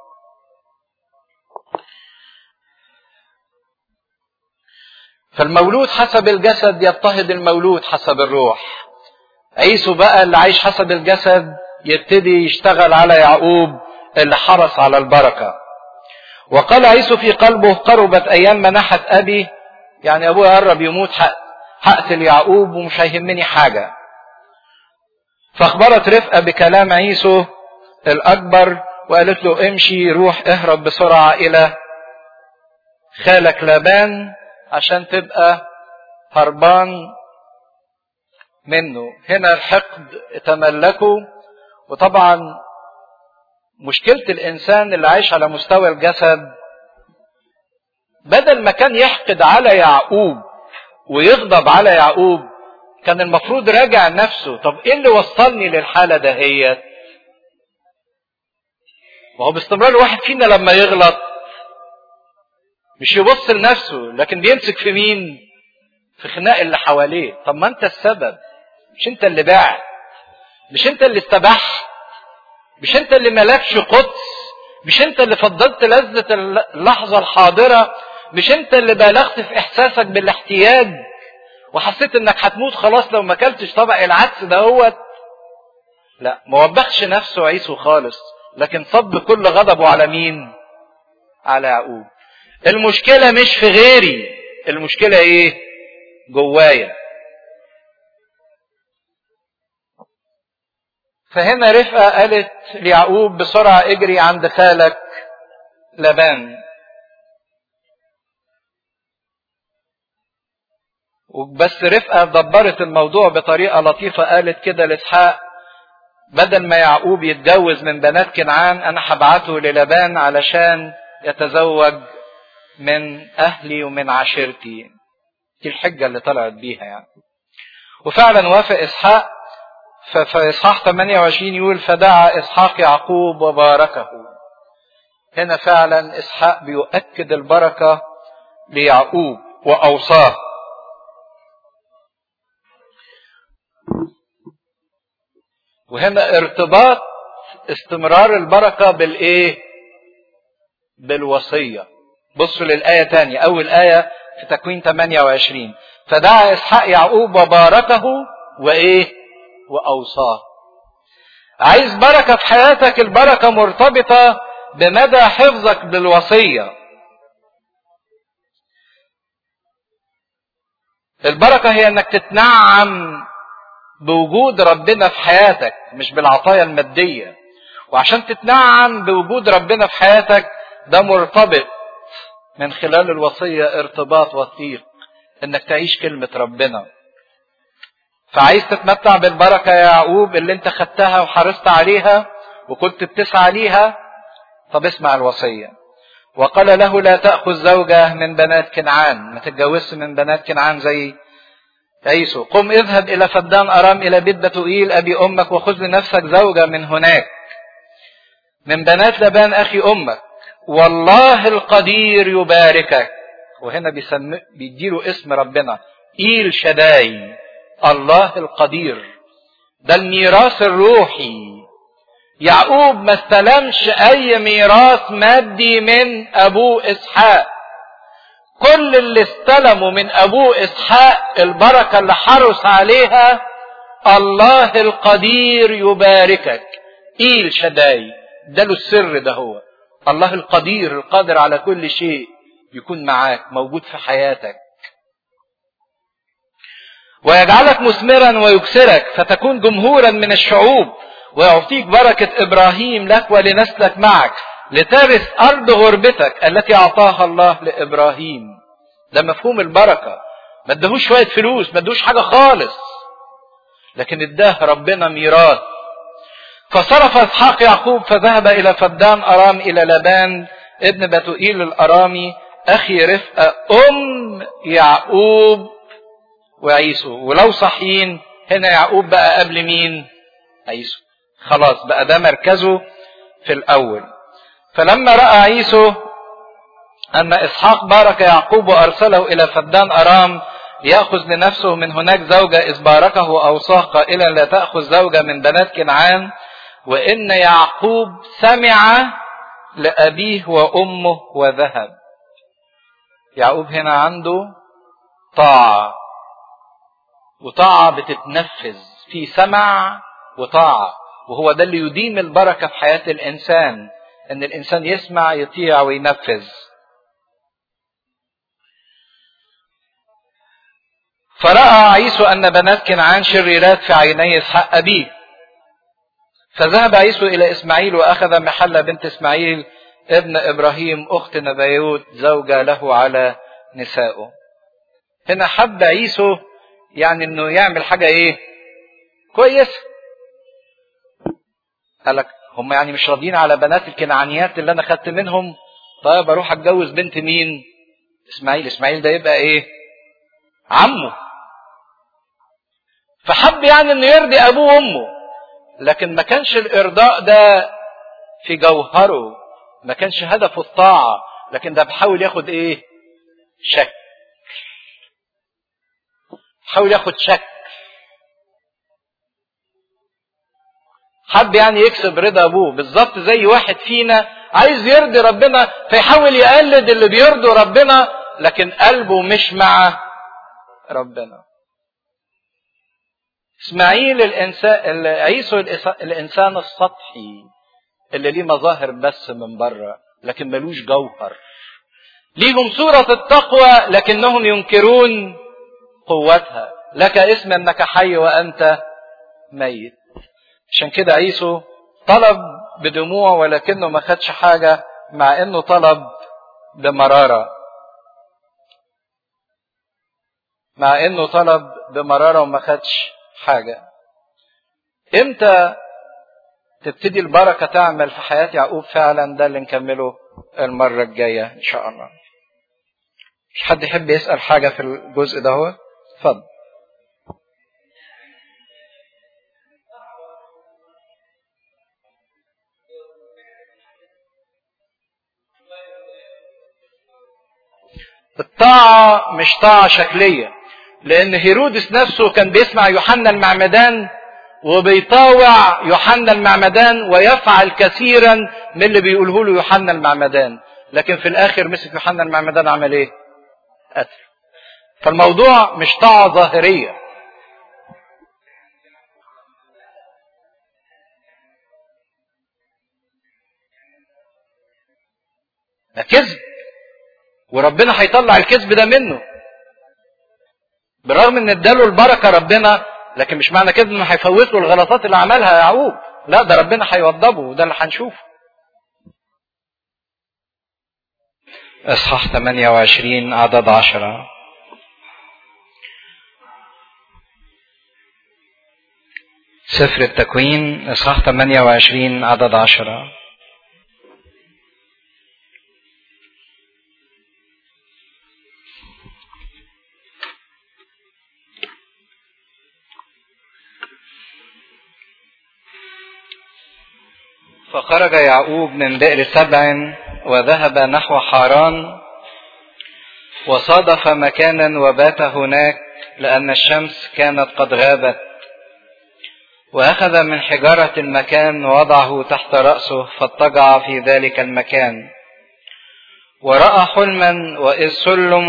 فالمولود حسب الجسد يضطهد المولود حسب الروح. عيسو بقى اللي عايش حسب الجسد يبتدي يشتغل على يعقوب اللي حرص على البركة. وقال عيسو في قلبه: قربت أيام منحة أبي، يعني أبوه قرب يموت، هقتل يعقوب ومش هيهمني حاجة. فاخبرت رفقة بكلام عيسو الأكبر وقالت له: امشي، روح اهرب بسرعة إلى خالك لابان عشان تبقى هربان منه. هنا الحقد تملكه. وطبعا مشكلة الإنسان اللي عايش على مستوى الجسد، بدل ما كان يحقد على يعقوب ويغضب على يعقوب، كان المفروض راجع نفسه. طب ايه اللي وصلني للحالة دهيت؟ وهو باستمرار الواحد فينا لما يغلط مش يبص لنفسه، لكن بيمسك في مين؟ في خناق اللي حواليه. طب ما انت السبب، مش انت اللي باعت، مش انت اللي استبحت، مش انت اللي ملكش قدس، مش انت اللي فضلت لذة اللحظة الحاضرة، مش انت اللي بالغت في احساسك بالاحتياج وحسيت انك هتموت خلاص لو ما اكلتش طبق العدس دهوت. لا، ما وبخش نفسه عيسو خالص، لكن صب كل غضبه على مين؟ على يعقوب. المشكلة مش في غيري، المشكلة ايه؟ جوايا. فهنا رفقة قالت ليعقوب: بسرعة اجري عند خالك لابان. وبس رفقة دبرت الموضوع بطريقة لطيفة، قالت كده لإسحاق: بدل ما يعقوب يتجوز من بنات كنعان، أنا هبعته للابان علشان يتزوج من أهلي ومن عشيرتي. دي الحجة اللي طلعت بيها يعني. وفعلا وافق إسحاق. ففي إصحاح 28 يقول: فدعا إسحاق يعقوب وباركه. هنا فعلا إسحاق بيؤكد البركة ليعقوب وأوصاه. وهنا ارتباط استمرار البركة بالإيه؟ بالوصية. بصوا للآية تانية، أول آية في تكوين 28: فدعا إسحاق يعقوب وباركه وإيه؟ وأوصاه. عايز بركة في حياتك؟ البركة مرتبطة بمدى حفظك بالوصية. البركة هي انك تتنعم بوجود ربنا في حياتك مش بالعطايا المادية. وعشان تتنعم بوجود ربنا في حياتك ده مرتبط من خلال الوصية ارتباط وثيق انك تعيش كلمة ربنا. فعايز تتمتع بالبركة يا يعقوب اللي انت خدتها وحرصت عليها وكنت بتسعى ليها؟ طب اسمع الوصية. وقال له لا تأخذ زوجة من بنات كنعان، ما تتجوزش من بنات كنعان زي عيسو. قم اذهب الى فدان ارام الى بيت بتوئيل ابي امك وخذ لنفسك زوجة من هناك من بنات لبان اخي امك، والله القدير يباركك. وهنا بيديله اسم ربنا إيل شداي، الله القدير. ده الميراث الروحي. يعقوب ما استلمش اي ميراث مادي من ابوه اسحاق. كل اللي استلموا من ابوه اسحاق البركة اللي حرص عليها الله القدير يباركك. إيل شداي ده له السر، ده هو الله القدير القادر على كل شيء يكون معاك موجود في حياتك. ويجعلك مثمرا ويكسرك فتكون جمهورا من الشعوب، ويعطيك بركة إبراهيم لك ولنسلك معك لترث أرض غربتك التي أعطاها الله لإبراهيم. ده مفهوم البركة. ما ادهوش شوية فلوس، ما ادهوش حاجة خالص، لكن اداه ربنا ميراث. فصرف إسحاق يعقوب فذهب إلى فدان أرام إلى لبان ابن بتوئيل الأرامي أخي رفقة أم يعقوب وعيسو. ولو صحيين هنا يعقوب بقى قبل مين؟ عيسو. خلاص بقى ده مركزه في الأول. فلما رأى عيسو أن إسحاق بارك يعقوب وأرسله إلى فدان أرام يأخذ لنفسه من هناك زوجة، إذ باركه وأوصاه قائلا لا تأخذ زوجة من بنات كنعان، وإن يعقوب سمع لأبيه وأمه وذهب. يعقوب هنا عنده طاعة، وطاعة بتتنفذ في سمع وطاعة، وهو ده اللي يديم البركة في حياة الإنسان، إن الإنسان يسمع يطيع وينفذ. فرأى عيسو أن بنات كنعان شريرات في عيني إسحاق أبيه، فذهب عيسو إلى إسماعيل وأخذ محل بنت إسماعيل ابن إبراهيم أخت نبيوت زوجة له على نسائه. هنا حب عيسو يعني إنه يعمل حاجة إيه؟ كويسة. قالك هم يعني مش راضيين على بنات الكنعانيات اللي أنا خدت منهم، طيب أروح أتجوز بنت مين؟ إسماعيل. إسماعيل ده يبقى إيه؟ عمه. فحب يعني إنه يرضي أبوه وأمه، لكن ما كانش الإرضاء ده في جوهره، ما كانش هدفه الطاعة، لكن ده بحاول ياخد إيه؟ شك. حاول ياخد شك. حب يعني يكسب رضا ابوه، بالظبط زي واحد فينا عايز يرضي ربنا فيحاول يقلد اللي بيرضوا ربنا، لكن قلبه مش مع ربنا. اسماعيل الانسان، عيسو الانسان السطحي اللي ليه مظاهر بس من بره لكن ملوش جوهر. ليهم صورة التقوى لكنهم ينكرون قوتها. لك اسم انك حي وانت ميت. عشان كده عيسو طلب بدموع ولكنه ما خدش حاجة، مع انه طلب بمرارة. مع انه طلب بمرارة وما خدش حاجة. امتى تبتدي البركة تعمل في حياة يعقوب فعلا؟ ده اللي نكمله المرة الجاية ان شاء الله. مش حد يحب يسأل حاجة في الجزء ده؟ هو اتفضل. الطاعة مش طاعة شكلية، لأن هيرودس نفسه كان بيسمع يوحنا المعمدان وبيطاوع يوحنا المعمدان ويفعل كثيرا من اللي بيقوله له يوحنا المعمدان، لكن في الآخر مسك يوحنا المعمدان عمل إيه؟ قتل. فالموضوع مش طاعة ظاهرية. ده كذب، وربنا هيطلع الكذب ده منه. بالرغم ان اداله البركة ربنا، لكن مش معنى كده انه هيفوت له الغلطات اللي عملها يعقوب. لا، ده ربنا هيوضبه، وده اللي هنشوفه. اصحاح 28 عدد 10. سفر التكوين اصحاح 28 عدد 10. فخرج يعقوب من بئر سبع وذهب نحو حاران، وصادف مكانا وبات هناك لأن الشمس كانت قد غابت. وأخذ من حجارة المكان ووضعه تحت رأسه فاضطجع في ذلك المكان. ورأى حلما وإذ سلم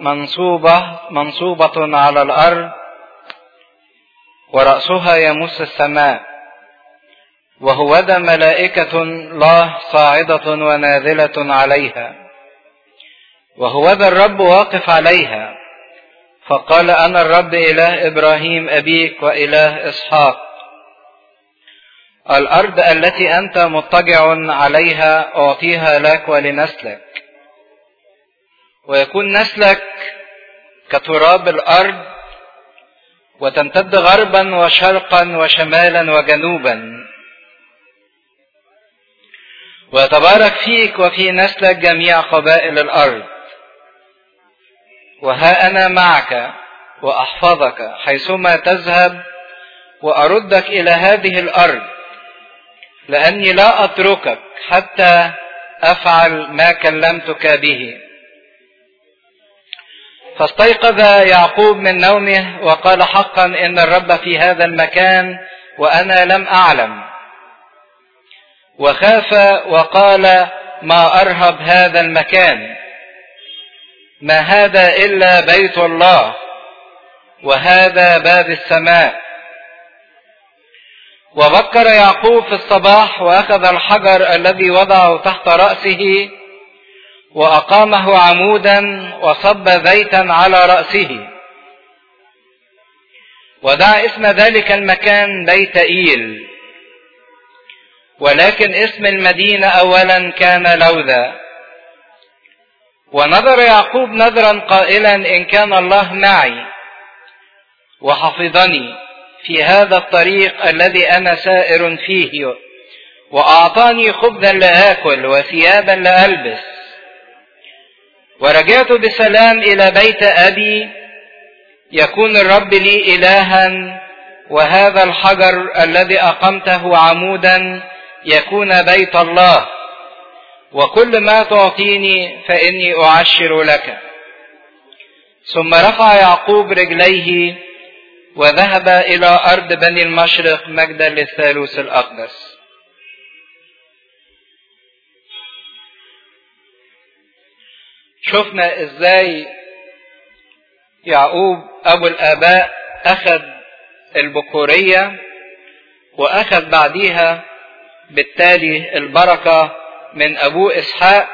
منصوبة على الأرض ورأسها يمس السماء، وهوذا ملائكة الله صاعدة ونازلة عليها، وهوذا الرب واقف عليها. فقال أنا الرب إله إبراهيم أبيك وإله إسحاق. الأرض التي أنت مضطجع عليها أعطيها لك ولنسلك، ويكون نسلك كتراب الأرض، وتمتد غربا وشرقا وشمالا وجنوبا. ويتبارك فيك وفي نسلك جميع قبائل الأرض. وها أنا معك وأحفظك حيثما تذهب، وأردك إلى هذه الأرض، لأني لا أتركك حتى أفعل ما كلمتك به. فاستيقظ يعقوب من نومه وقال حقا إن الرب في هذا المكان وأنا لم أعلم. وخاف وقال ما أرهب هذا المكان، ما هذا إلا بيت الله، وهذا باب السماء. وبكر يعقوب في الصباح وأخذ الحجر الذي وضعه تحت رأسه وأقامه عمودا وصب زيتا على رأسه، ودعا اسم ذلك المكان بيت إيل. ولكن اسم المدينة أولا كان لوذا. ونظر يعقوب نذرا قائلا إن كان الله معي وحفظني في هذا الطريق الذي أنا سائر فيه، وأعطاني خبزا لآكل وثيابا لألبس، ورجعت بسلام إلى بيت أبي، يكون الرب لي إلها، وهذا الحجر الذي أقمته عمودا يكون بيت الله، وكل ما تعطيني فإني أعشر لك. ثم رفع يعقوب رجليه وذهب إلى أرض بني المشرق مجدا للثالوث الأقدس. شفنا إزاي يعقوب أبو الآباء أخذ البكورية، وأخذ بعديها بالتالي البركة من أبوه إسحاق،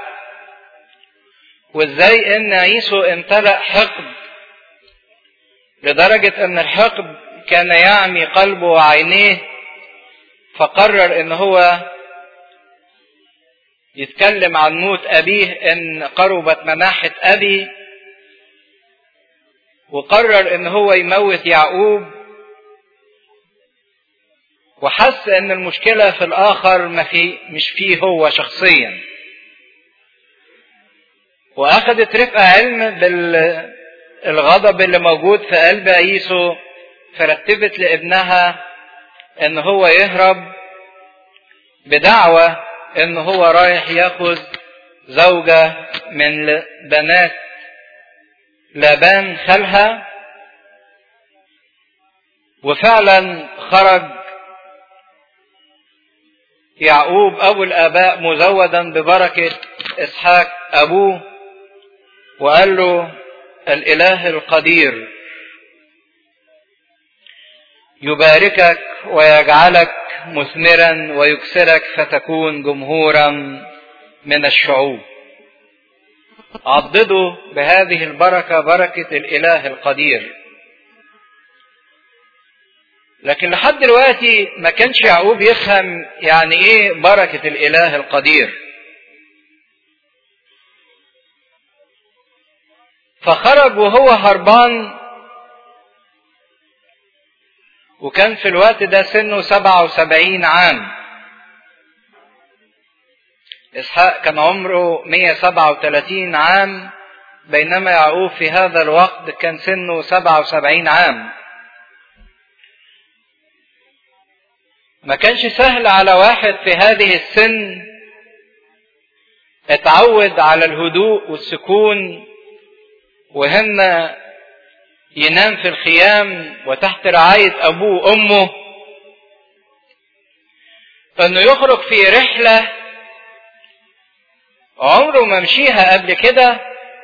وإزاي إن عيسو امتلأ حقد لدرجة إن الحقد كان يعمي قلبه وعينيه، فقرر إن هو يتكلم عن موت أبيه إن قربت مناحة أبي، وقرر إن هو يموت يعقوب، وحس إن المشكلة في الآخر مش فيه هو شخصيا. وأخذت رفقة علم بالغضب اللي موجود في قلب عيسو، فرتبت لابنها إن هو يهرب بدعوة إن هو رايح ياخذ زوجة من بنات لابان خالها. وفعلا خرج يعقوب أبو الآباء مزودا ببركة إسحاق أبوه، وقال له الإله القدير يباركك ويجعلك مثمرا ويكسرك فتكون جمهورا من الشعوب. عضدوا بهذه البركة، بركة الإله القدير. لكن لحد دلوقتي ما كانش يعقوب يفهم يعني ايه بركة الاله القدير. فخرج وهو هربان، وكان في الوقت ده سنه 77 عام. إسحاق كان عمره 137 عام، بينما يعقوب في هذا الوقت كان سنه 77 عام. ما كانش سهل على واحد في هذه السن اتعود على الهدوء والسكون، وهنا ينام في الخيام وتحت رعاية أبوه وأمه، فإنه يخرج في رحلة عمره ما مشيها قبل كده،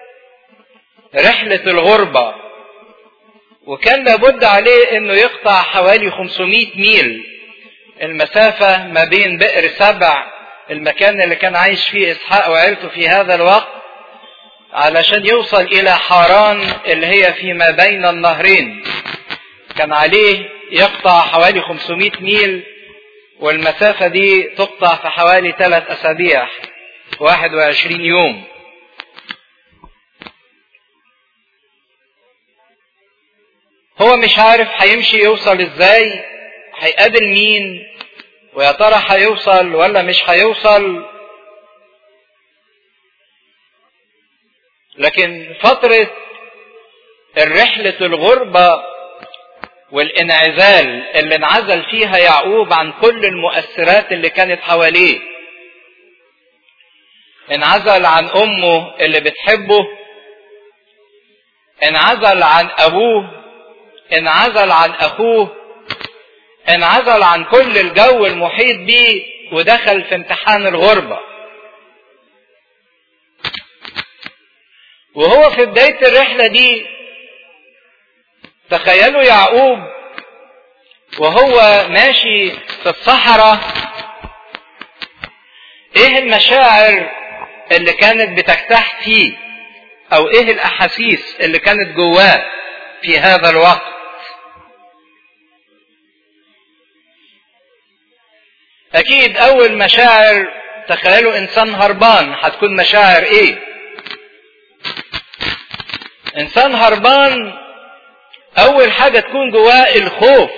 رحلة الغربة. وكان لابد عليه إنه يقطع حوالي 500 ميل، المسافة ما بين بئر سبع المكان اللي كان عايش فيه إسحاق وعيلته في هذا الوقت، علشان يوصل إلى حاران اللي هي فيما بين النهرين. كان عليه يقطع حوالي 500 ميل، والمسافة دي تقطع في حوالي 3 أسابيع 21 يوم. هو مش عارف هيمشي يوصل ازاي، هيقابل مين، ويا ترى هيوصل ولا مش هيوصل. لكن فترة الرحلة الغربة والانعزال اللي انعزل فيها يعقوب عن كل المؤثرات اللي كانت حواليه، انعزل عن امه اللي بتحبه، انعزل عن ابوه، انعزل عن اخوه، انعزل عن كل الجو المحيط بيه، ودخل في امتحان الغربة. وهو في بداية الرحلة دي تخيلوا يعقوب وهو ماشي في الصحراء، ايه المشاعر اللي كانت بتجتاح فيه، او ايه الاحاسيس اللي كانت جواه في هذا الوقت. اكيد اول مشاعر تخيلوا انسان هربان هتكون مشاعر ايه. انسان هربان اول حاجة تكون جواه الخوف،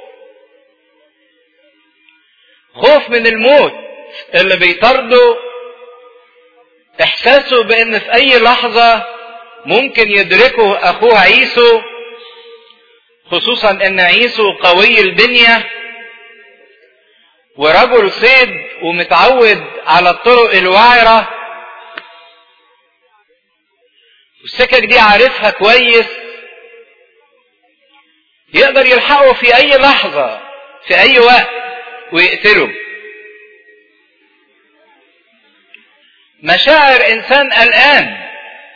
خوف من الموت اللي بيطارده، احساسه بان في اي لحظة ممكن يدركه اخوه عيسو، خصوصا ان عيسو قوي البنية ورجل صيد ومتعود على الطرق الوعرة، والسكك دي عارفها كويس، يقدر يلحقه في اي لحظة في اي وقت ويقتله. مشاعر انسان قلقان،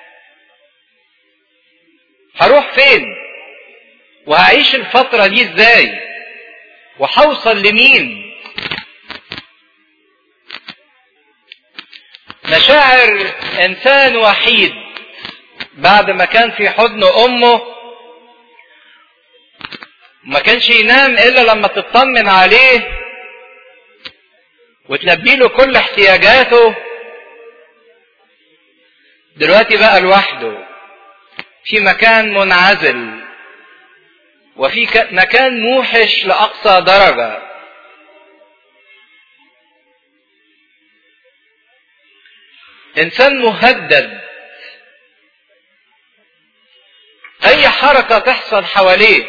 هروح فين، وهعيش الفترة دي ازاي، وهوصل لمين. مشاعر انسان وحيد بعد ما كان في حضن امه، ما كانش ينام الا لما تطمن عليه وتلبي له كل احتياجاته. دلوقتي بقى لوحده في مكان منعزل، وفي مكان موحش لأقصى درجة. إنسان مهدد، أي حركة تحصل حواليه،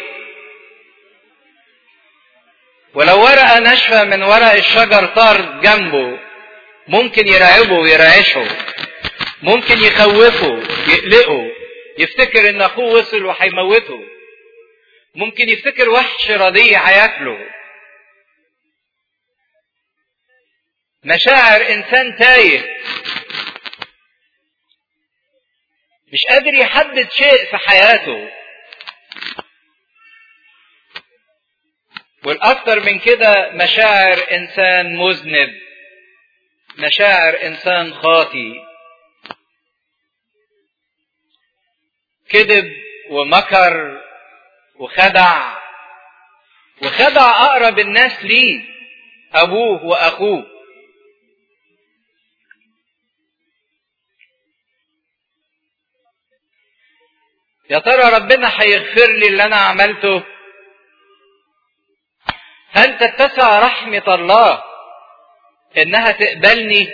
ولو ورقة ناشفة من ورق الشجر طار جنبه ممكن يرعبه ويرعشه، ممكن يخوفه يقلقه، يفتكر ان اخوه وصل وهيموته، ممكن يفتكر وحش رديء هياكله. مشاعر انسان تايه، مش قادر يحدد شيء في حياته. والاكثر من كده مشاعر انسان مذنب، مشاعر انسان خاطي، كذب ومكر وخدع وخدع اقرب الناس ليه، ابوه واخوه. يا ترى ربنا هيغفر لي اللي انا عملته؟ هل تتسع رحمة الله انها تقبلني؟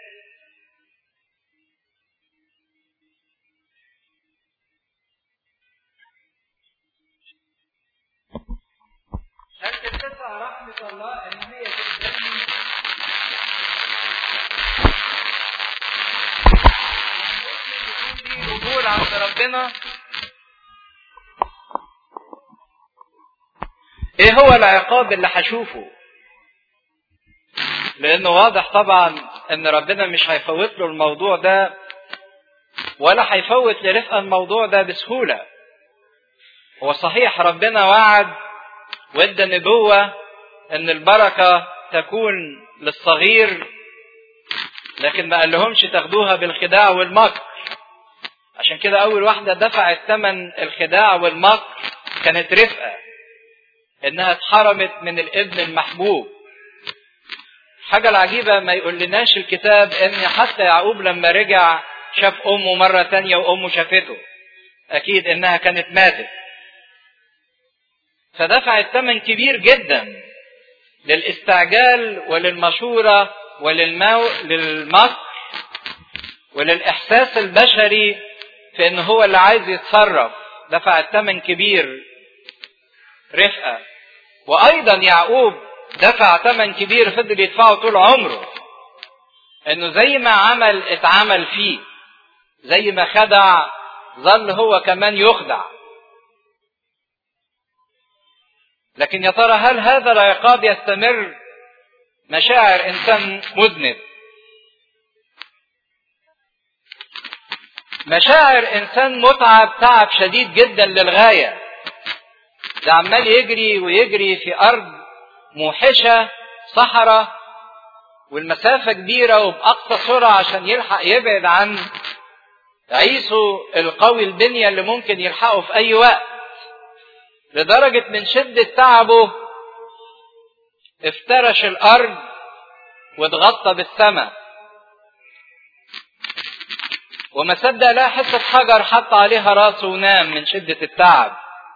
هل تتسع رحمة الله ان هي تقبلني؟ ممكن يكون لي قبول عند ربنا؟ ايه هو العقاب اللي هشوفه؟ لانه واضح طبعا ان ربنا مش هيفوت له الموضوع ده، ولا هيفوت لرفقة الموضوع ده بسهولة. هو صحيح ربنا وعد وادى نبوة ان البركة تكون للصغير، لكن ما قال لهمش تاخدوها بالخداع والمكر. عشان كده اول واحدة دفعت ثمن الخداع والمكر كانت رفقة، انها اتحرمت من الابن المحبوب. الحاجة العجيبة ما يقول لناش الكتاب ان حتى يعقوب لما رجع شاف امه مرة تانية وامه شافته، اكيد انها كانت ماتت. فدفعت ثمن كبير جدا للاستعجال وللمشورة للمكر وللاحساس البشري في ان هو اللي عايز يتصرف. دفعت ثمن كبير رفقة. وايضا يعقوب دفع ثمن كبير فضل يدفعه طول عمره، انه زي ما عمل اتعمل فيه، زي ما خدع ظل هو كمان يخدع. لكن يا ترى هل هذا العقاب يستمر؟ مشاعر انسان مذنب، مشاعر انسان متعب تعب شديد جدا للغاية. ده عمال يجري ويجري في ارض موحشة صحراء، والمسافة كبيرة وبأقصى سرعة عشان يلحق يبعد عن عيسو القوي البنية اللي ممكن يلحقه في أي وقت. لدرجة من شدة تعبه افترش الأرض واتغطى بالسماء، وما صدق لها حتة حجر حط عليها راسه ونام من شدة التعب.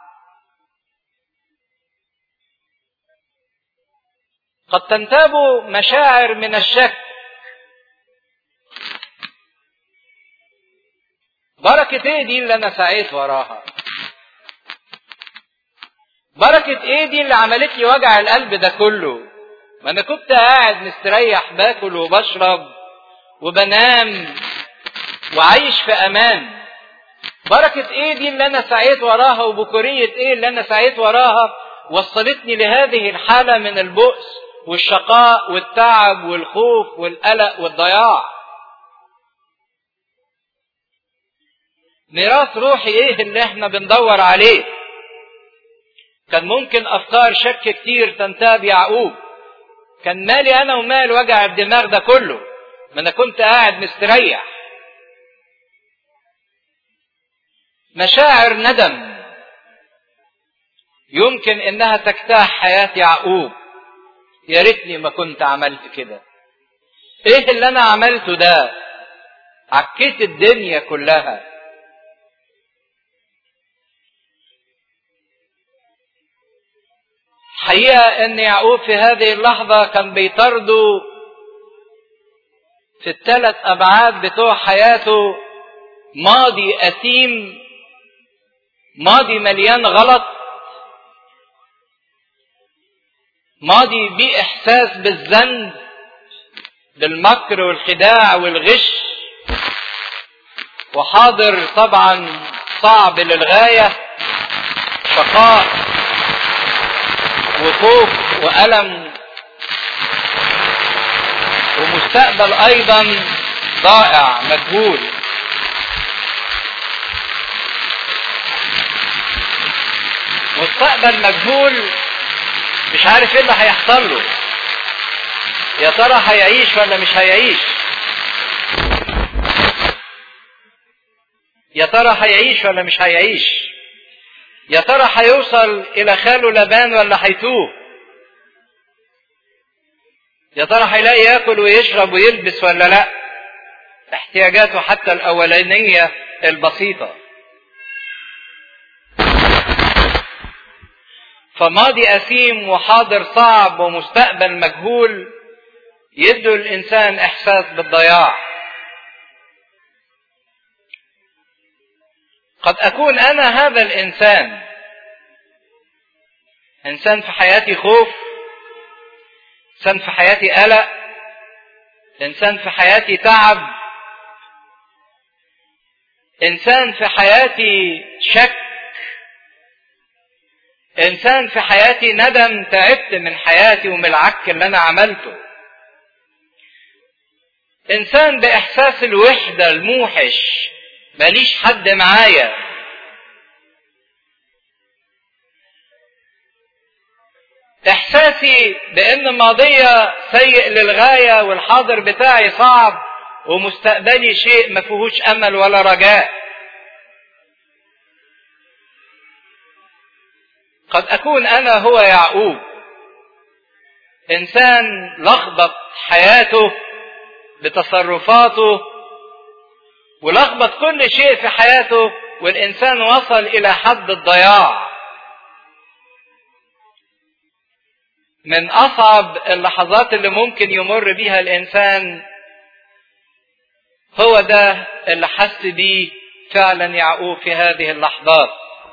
قد تنتابه مشاعر من الشك. بركة ايه دي اللي انا سعيت وراها؟ بركة ايه دي اللي عملت لي وجع القلب ده كله؟ ما انا كنت قاعد مستريح باكل وبشرب وبنام وعايش في امان. بركة ايه دي اللي انا سعيت وراها؟ وبكورية ايه اللي انا سعيت وراها وصلتني لهذه الحالة من البؤس والشقاء والتعب والخوف والقلق والضياع؟ ميراث روحي ايه اللي احنا بندور عليه؟ كان ممكن افكار شك كتير تنتاب يعقوب. كان مالي انا ومال وجع الدماغ ده كله؟ ما انا كنت قاعد مستريح. مشاعر ندم يمكن انها تجتاح حياة يعقوب. يا ريتني ما كنت عملت كده. ايه اللي انا عملته ده؟ عكيت الدنيا كلها. حقيقة ان يعقوب في هذه اللحظة كان بيطرده في الثلاث ابعاد بتوع حياته: ماضي اثيم، ماضي مليان غلط، ماضي بيه احساس بالذنب بالمكر والخداع والغش، وحاضر طبعا صعب للغاية، شقاء وخوف وألم، ومستقبل أيضا ضائع مجهول. مستقبل مجهول، مش عارف ايه اللي هيحصل له. يا ترى هيعيش ولا مش هيعيش؟ يا ترى هيعيش ولا مش هيعيش؟ يا ترى هيوصل الى خاله لابان ولا هيتوه؟ يا ترى هيلاقي ياكل ويشرب ويلبس ولا لا؟ احتياجاته حتى الاولانيه البسيطه. فماضي اثيم وحاضر صعب ومستقبل مجهول يدوا الانسان احساس بالضياع. قد اكون انا هذا الانسان، انسان في حياتي خوف، انسان في حياتي قلق، انسان في حياتي تعب، انسان في حياتي شك، انسان في حياتي ندم، تعبت من حياتي ومن العك اللي انا عملته، انسان باحساس الوحدة الموحش، ماليش حد معايا، احساسي بان ماضية سيء للغاية والحاضر بتاعي صعب ومستقبلي شيء ما فيهوش امل ولا رجاء. قد اكون انا هو يعقوب، انسان لخبط حياته بتصرفاته ولخبط كل شيء في حياته، والانسان وصل الى حد الضياع. من اصعب اللحظات اللي ممكن يمر بيها الانسان هو ده اللي حس بيه فعلا يعقوب في هذه اللحظات.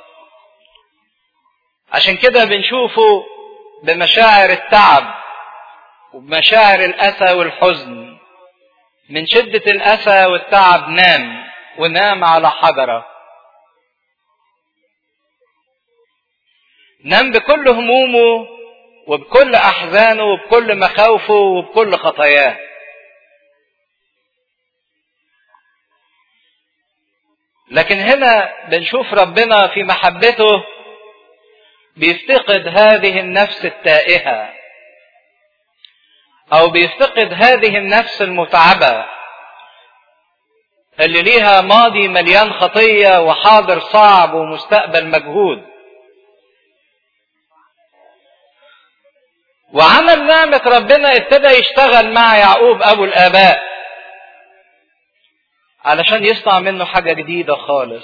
عشان كده بنشوفه بمشاعر التعب وبمشاعر الاسى والحزن. من شدة الاسى والتعب نام، ونام على حجرة، نام بكل همومه وبكل احزانه وبكل مخاوفه وبكل خطاياه. لكن هنا بنشوف ربنا في محبته بيفتقد هذه النفس التائهة، او بيفتقد هذه النفس المتعبة اللي ليها ماضي مليان خطية وحاضر صعب ومستقبل مجهود. وعمل نعمة ربنا ابتدى يشتغل مع يعقوب ابو الاباء علشان يصنع منه حاجة جديدة خالص.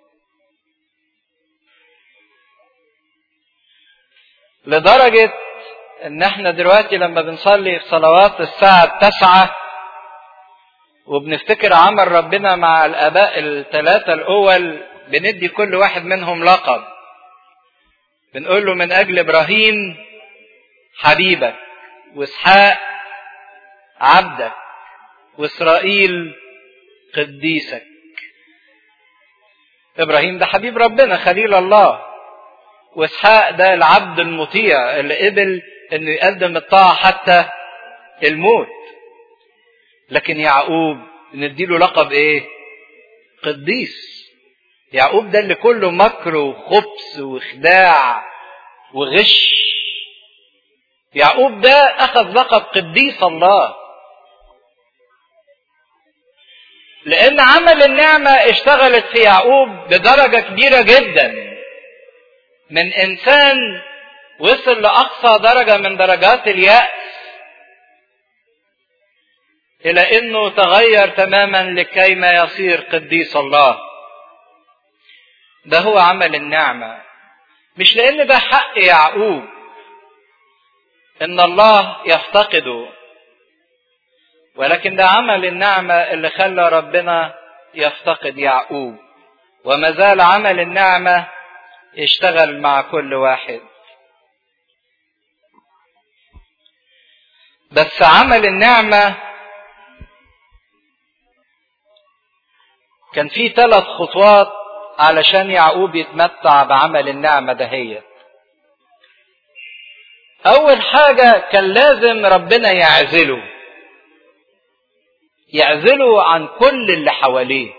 لدرجة ان احنا دلوقتي لما بنصلي في صلوات الساعة 9 وبنفتكر عمل ربنا مع الاباء الثلاثة الاول، بندي كل واحد منهم لقب. بنقول له من اجل ابراهيم حبيبك، واسحاق عبدك، واسرائيل قديسك. ابراهيم ده حبيب ربنا خليل الله، واسحاق ده العبد المطيع اللي قبل انه يقدم الطاعة حتى الموت. لكن يعقوب نديله لقب ايه؟ قديس. يعقوب ده اللي كله مكر وخبث وخداع وغش. يعقوب ده اخذ لقب قديس الله، لان عمل النعمة اشتغلت في يعقوب بدرجة كبيرة جدا، من انسان وصل لاقصى درجة من درجات اليأس الى انه تغير تماما لكي ما يصير قديس الله. ده هو عمل النعمة، مش لان ده حق يعقوب ان الله يفتقده، ولكن ده عمل النعمة اللي خلى ربنا يفتقد يعقوب، وما زال عمل النعمة يشتغل مع كل واحد. بس عمل النعمة كان فيه 3 خطوات علشان يعقوب يتمتع بعمل النعمة دهيت. اول حاجة كان لازم ربنا يعزله عن كل اللي حواليه.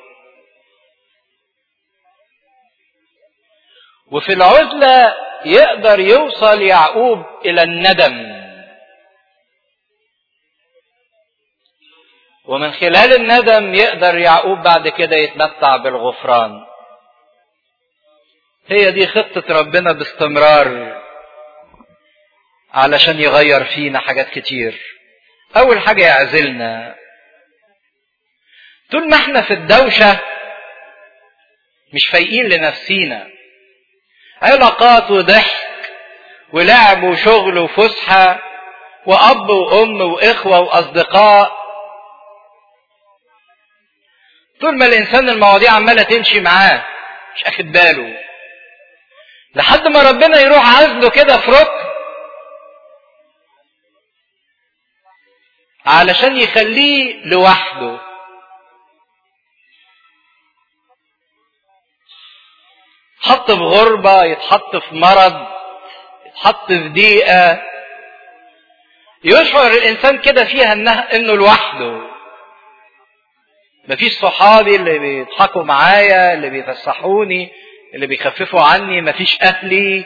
وفي العزلة يقدر يوصل يعقوب الى الندم، ومن خلال الندم يقدر يعقوب بعد كده يتمتع بالغفران. هي دي خطة ربنا باستمرار علشان يغير فينا حاجات كتير. اول حاجة يعزلنا. طول ما احنا في الدوشة مش فايقين لنفسينا، علاقات وضحك ولعب وشغل وفسحة وأب وأم وإخوة وأصدقاء، طول ما الإنسان المواضيع عمالة تمشي معاه مش أخد باله، لحد ما ربنا يروح عزله كده في ركن علشان يخليه لوحده. يتحط في غربة، يتحط في مرض، يتحط في ضيقة، يشعر الإنسان كده فيها إنه لوحده. مفيش صحابي اللي بيضحكوا معايا، اللي بيفسحوني، اللي بيخففوا عني، مفيش أهلي،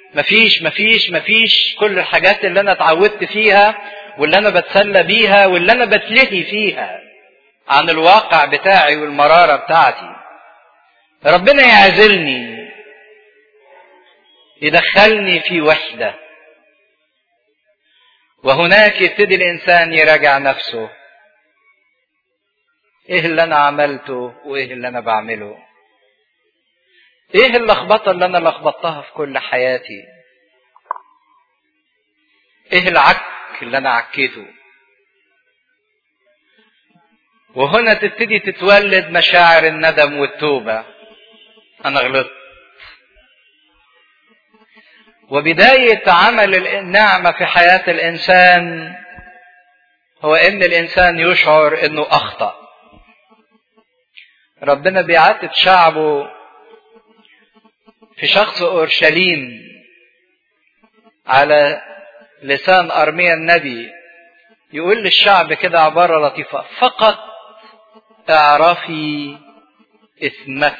مفيش كل الحاجات اللي أنا اتعودت فيها واللي أنا بتسلى بيها واللي أنا بتلهي فيها عن الواقع بتاعي والمرارة بتاعتي. ربنا يعزلني، يدخلني في وحدة، وهناك يبتدي الإنسان يراجع نفسه. إيه اللي أنا عملته وإيه اللي أنا بعمله؟ إيه اللخبطة اللي أنا لخبطتها في كل حياتي؟ إيه العك اللي أنا عكيته؟ وهنا تبتدي تتولد مشاعر الندم والتوبة. أنا غلطت. وبداية عمل النعمة في حياة الإنسان هو إن الإنسان يشعر إنه أخطأ. ربنا بيعاتب شعبه في شخص أورشليم على لسان أرميا النبي، يقول للشعب كده عبارة لطيفة: فقط اعرفي إثمك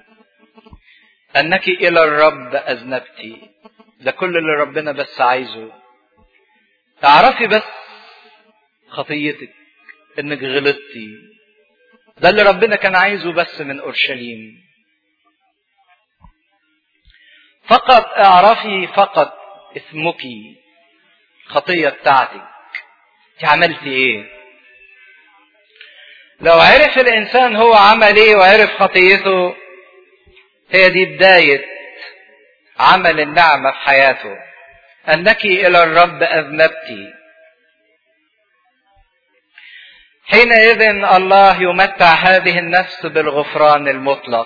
أنك إلى الرب أذنبتِ. ده كل اللي ربنا بس عايزه، تعرفي بس خطيتك، انك غلطتي. ده اللي ربنا كان عايزه بس من أورشليم. فقط اعرفي فقط اسمك، خطية بتاعتك، انت عملتي ايه. لو عرف الانسان هو عمل ايه وعرف خطيته، هي دي بداية عمل النعمة في حياته. أنك إلى الرب أذنبتِ. حينئذ الله يمتع هذه النفس بالغفران المطلق.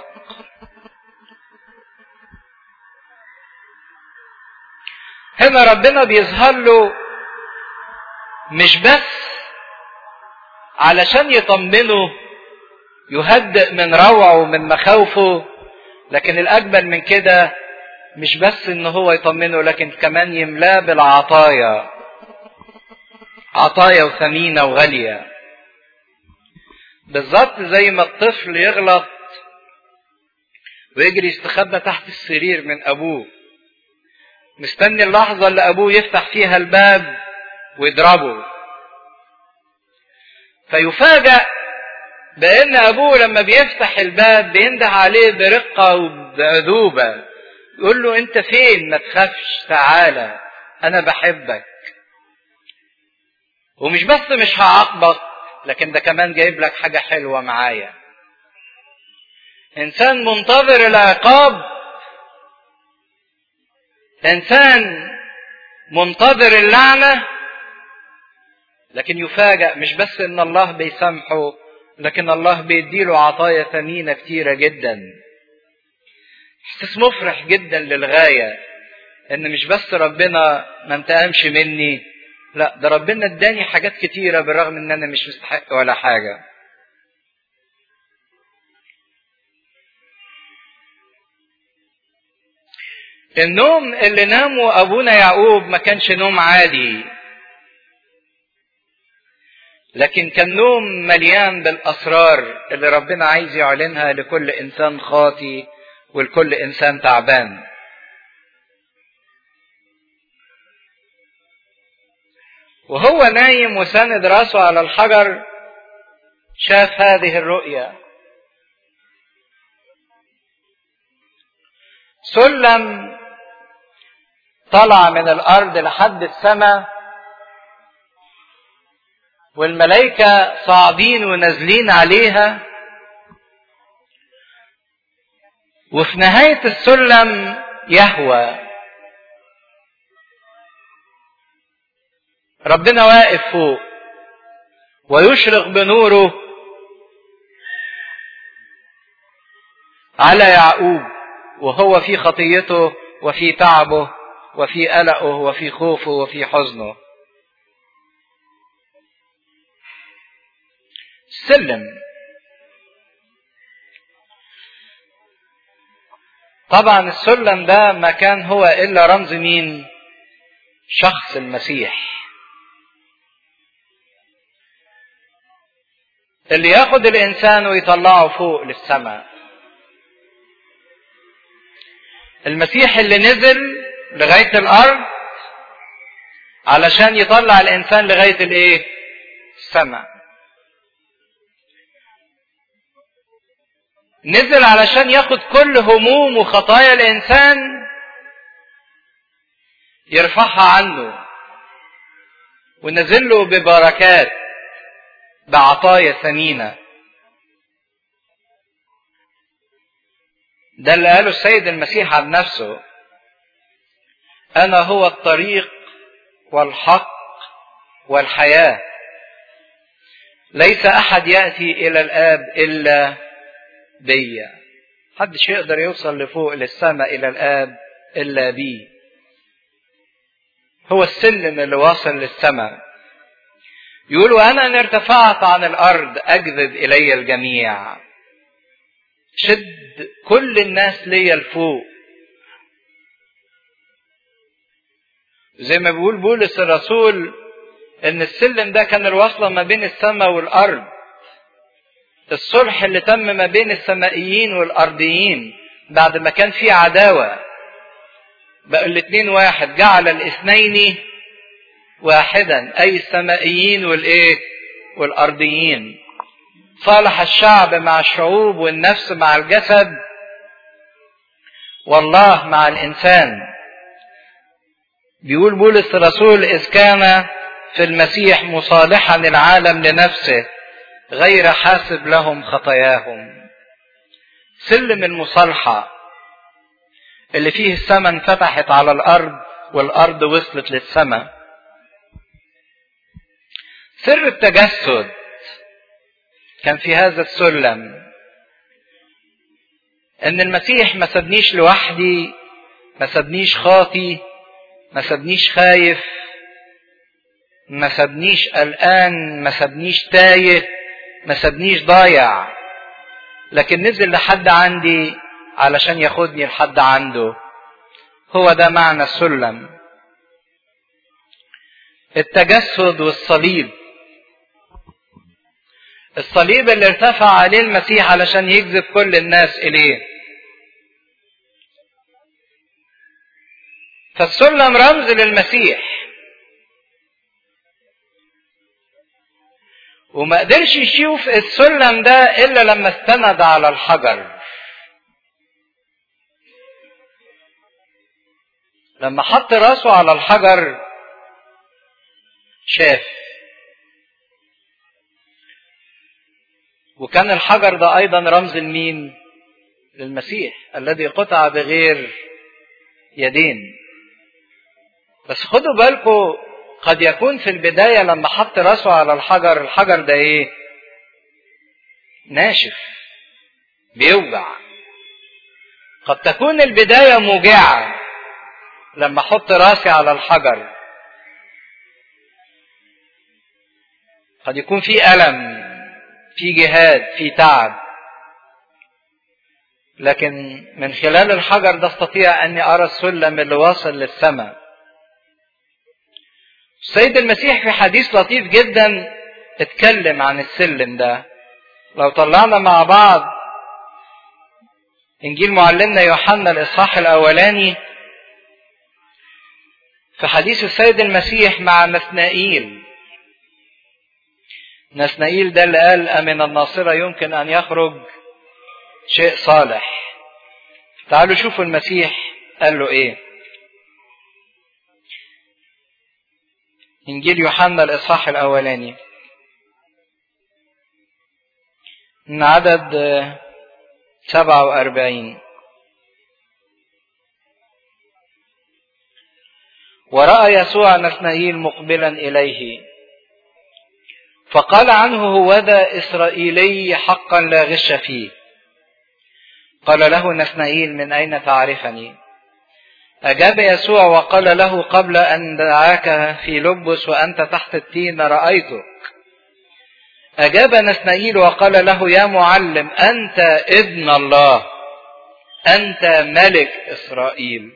هنا ربنا بيظهر له مش بس علشان يطمنه، يهدئ من روعه ومن مخاوفه، لكن الأجمل من كده مش بس ان هو يطمنه، لكن كمان يملاه بالعطايا، عطايا وثمينة وغالية. بالظبط زي ما الطفل يغلط ويجري يستخبى تحت السرير من ابوه، مستني اللحظة اللي ابوه يفتح فيها الباب ويضربه، فيفاجأ بان ابوه لما بيفتح الباب بينده عليه برقة وبعذوبة، يقول له: انت فين؟ ما تخافش، تعالى، انا بحبك. ومش بس مش هعاقبك، لكن ده كمان جايب لك حاجة حلوة معايا. انسان منتظر العقاب، انسان منتظر اللعنة، لكن يفاجأ مش بس ان الله بيسامحه، لكن الله بيديله عطايا ثمينة كتيرة جدا. احساس مفرح جدا للغاية، ان مش بس ربنا ما انتقمش مني، لا، ده ربنا اداني حاجات كتيرة بالرغم ان انا مش مستحق ولا حاجة. النوم اللي نامه ابونا يعقوب ما كانش نوم عادي، لكن كان نوم مليان بالاسرار اللي ربنا عايز يعلنها لكل انسان خاطي ولكل انسان تعبان. وهو نايم وساند راسه على الحجر شاف هذه الرؤيا. سلم طلع من الارض لحد السماء، والملائكة صاعدين ونازلين عليها، وفي نهاية السلم يهوى ربنا واقف فوق ويشرق بنوره على يعقوب وهو في خطيته وفي تعبه وفي قلقه وفي خوفه وفي حزنه. السلم طبعا السلم ده ما كان هو الا رمز مين؟ شخص المسيح اللي ياخد الانسان ويطلعه فوق للسماء. المسيح اللي نزل لغاية الارض علشان يطلع الانسان لغاية الايه؟ السماء. نزل علشان ياخد كل هموم وخطايا الانسان يرفعها عنه، ونزل له ببركات بعطايا ثمينة. ده اللي قاله السيد المسيح عن نفسه: أنا هو الطريق والحق والحياة، ليس أحد يأتي إلى الآب إلا بي. محدش يقدر يوصل لفوق للسماء إلى الآب إلا بي. هو السلم اللي واصل للسماء. يقولوا أنا إن ارتفعت عن الأرض أجذب إلي الجميع، شد كل الناس ليا لفوق. زي ما بيقول بولس الرسول إن السلم ده كان الوصلة ما بين السماء والأرض، الصلح اللي تم ما بين السمائيين والأرضيين بعد ما كان في عداوة، بقى الاتنين واحد، جعل الاثنين واحدا، أي السمائيين والإيه؟ والأرضيين. صالح الشعب مع الشعوب والنفس مع الجسد والله مع الإنسان. بيقول بولس الرسول: إذ كان في المسيح مصالحا العالم لنفسه غير حاسب لهم خطاياهم. سلم المصالحة اللي فيه السماء انفتحت على الأرض والأرض وصلت للسماء. سر التجسد كان في هذا السلم، ان المسيح ما سابنيش لوحدي، ما سابنيش خاطي، ما سابنيش خايف، ما سابنيش قلقان، ما سابنيش تايه، ما سابنيش ضايع، لكن نزل لحد عندي علشان ياخدني لحد عنده. هو ده معنى السلم. التجسد والصليب، الصليب اللي ارتفع عليه المسيح علشان يجذب كل الناس إليه. فالسلم رمز للمسيح، وما قدرش يشوف السلم ده إلا لما استند على الحجر. لما حط راسه على الحجر شاف. وكان الحجر ده أيضا رمز لمين؟ للمسيح الذي قطع بغير يدين. بس خدوا بالكم، قد يكون في البداية لما حط راسه على الحجر، الحجر ده ايه؟ ناشف بيوجع. قد تكون البداية موجعة لما احط راسي على الحجر، قد يكون في ألم، في جهاد، في تعب، لكن من خلال الحجر ده استطيع أني أرى السلم اللي واصل للسماء. السيد المسيح في حديث لطيف جدا اتكلم عن السلم ده. لو طلعنا مع بعض إنجيل معلمنا يوحنا الإصحاح الأولاني، في حديث السيد المسيح مع نثنائيل. نثنائيل ده اللي قال: أمن الناصرة يمكن أن يخرج شيء صالح. تعالوا شوفوا المسيح قال له ايه. انجيل يوحنا الاصحاح الاولاني من عدد 47. ورأى يسوع نثنائيل مقبلا إليه فقال عنه هوذا إسرائيلي حقا لا غش فيه. قال له نثنائيل من أين تعرفني؟ أجاب يسوع وقال له قبل أن دعاك في لبس وأنت تحت التين رأيتك. أجاب نثنائيل وقال له يا معلم أنت ابن الله أنت ملك إسرائيل.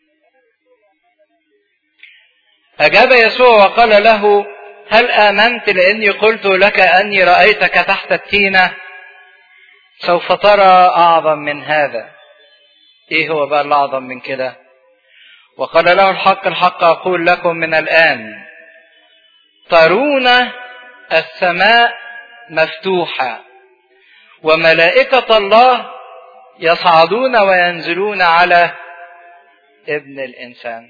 أجاب يسوع وقال له هل آمنت لأني قلت لك أني رأيتك تحت التينة؟ سوف ترى أعظم من هذا. إيه هو بقى الأعظم من كده؟ وقال له الحق الحق أقول لكم من الآن ترون السماء مفتوحة وملائكة الله يصعدون وينزلون على ابن الإنسان.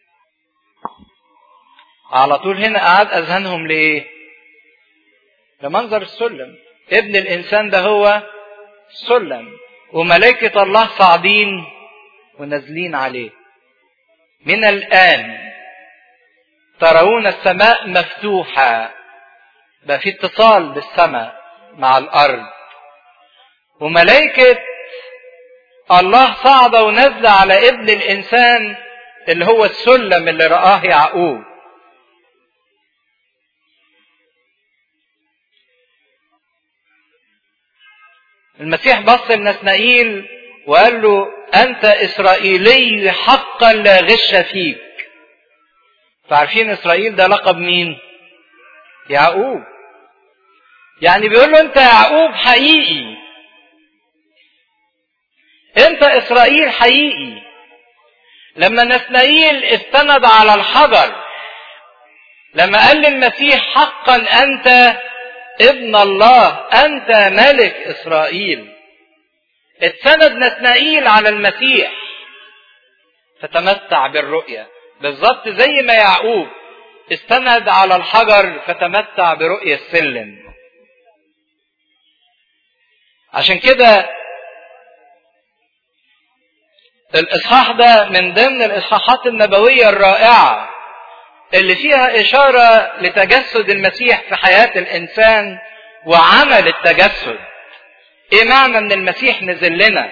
على طول هنا قعد أذهانهم لإيه؟ لمنظر السلم. ابن الإنسان ده هو السلم وملائكة الله صاعدين ونازلين عليه. من الآن ترون السماء مفتوحة، بقى في اتصال بالسماء مع الأرض، وملائكة الله صعدة ونازلة على ابن الإنسان اللي هو السلم اللي رآه يعقوب. المسيح بص لنثنائيل وقال له أنت إسرائيلي حقا لا غش فيك. فعارفين إسرائيل ده لقب مين؟ يعقوب. يعني بيقول له أنت يعقوب حقيقي، أنت إسرائيل حقيقي. لما نثنائيل استند على الحجر لما قال للمسيح حقا أنت ابن الله أنت ملك إسرائيل، اتسند نثنائيل على المسيح فتمتع بالرؤية بالظبط زي ما يعقوب استند على الحجر فتمتع برؤية السلم. عشان كده الإصحاح ده من ضمن الإصحاحات النبوية الرائعة اللي فيها إشارة لتجسد المسيح في حياة الإنسان وعمل التجسد. إيه معنى إن المسيح نزل لنا؟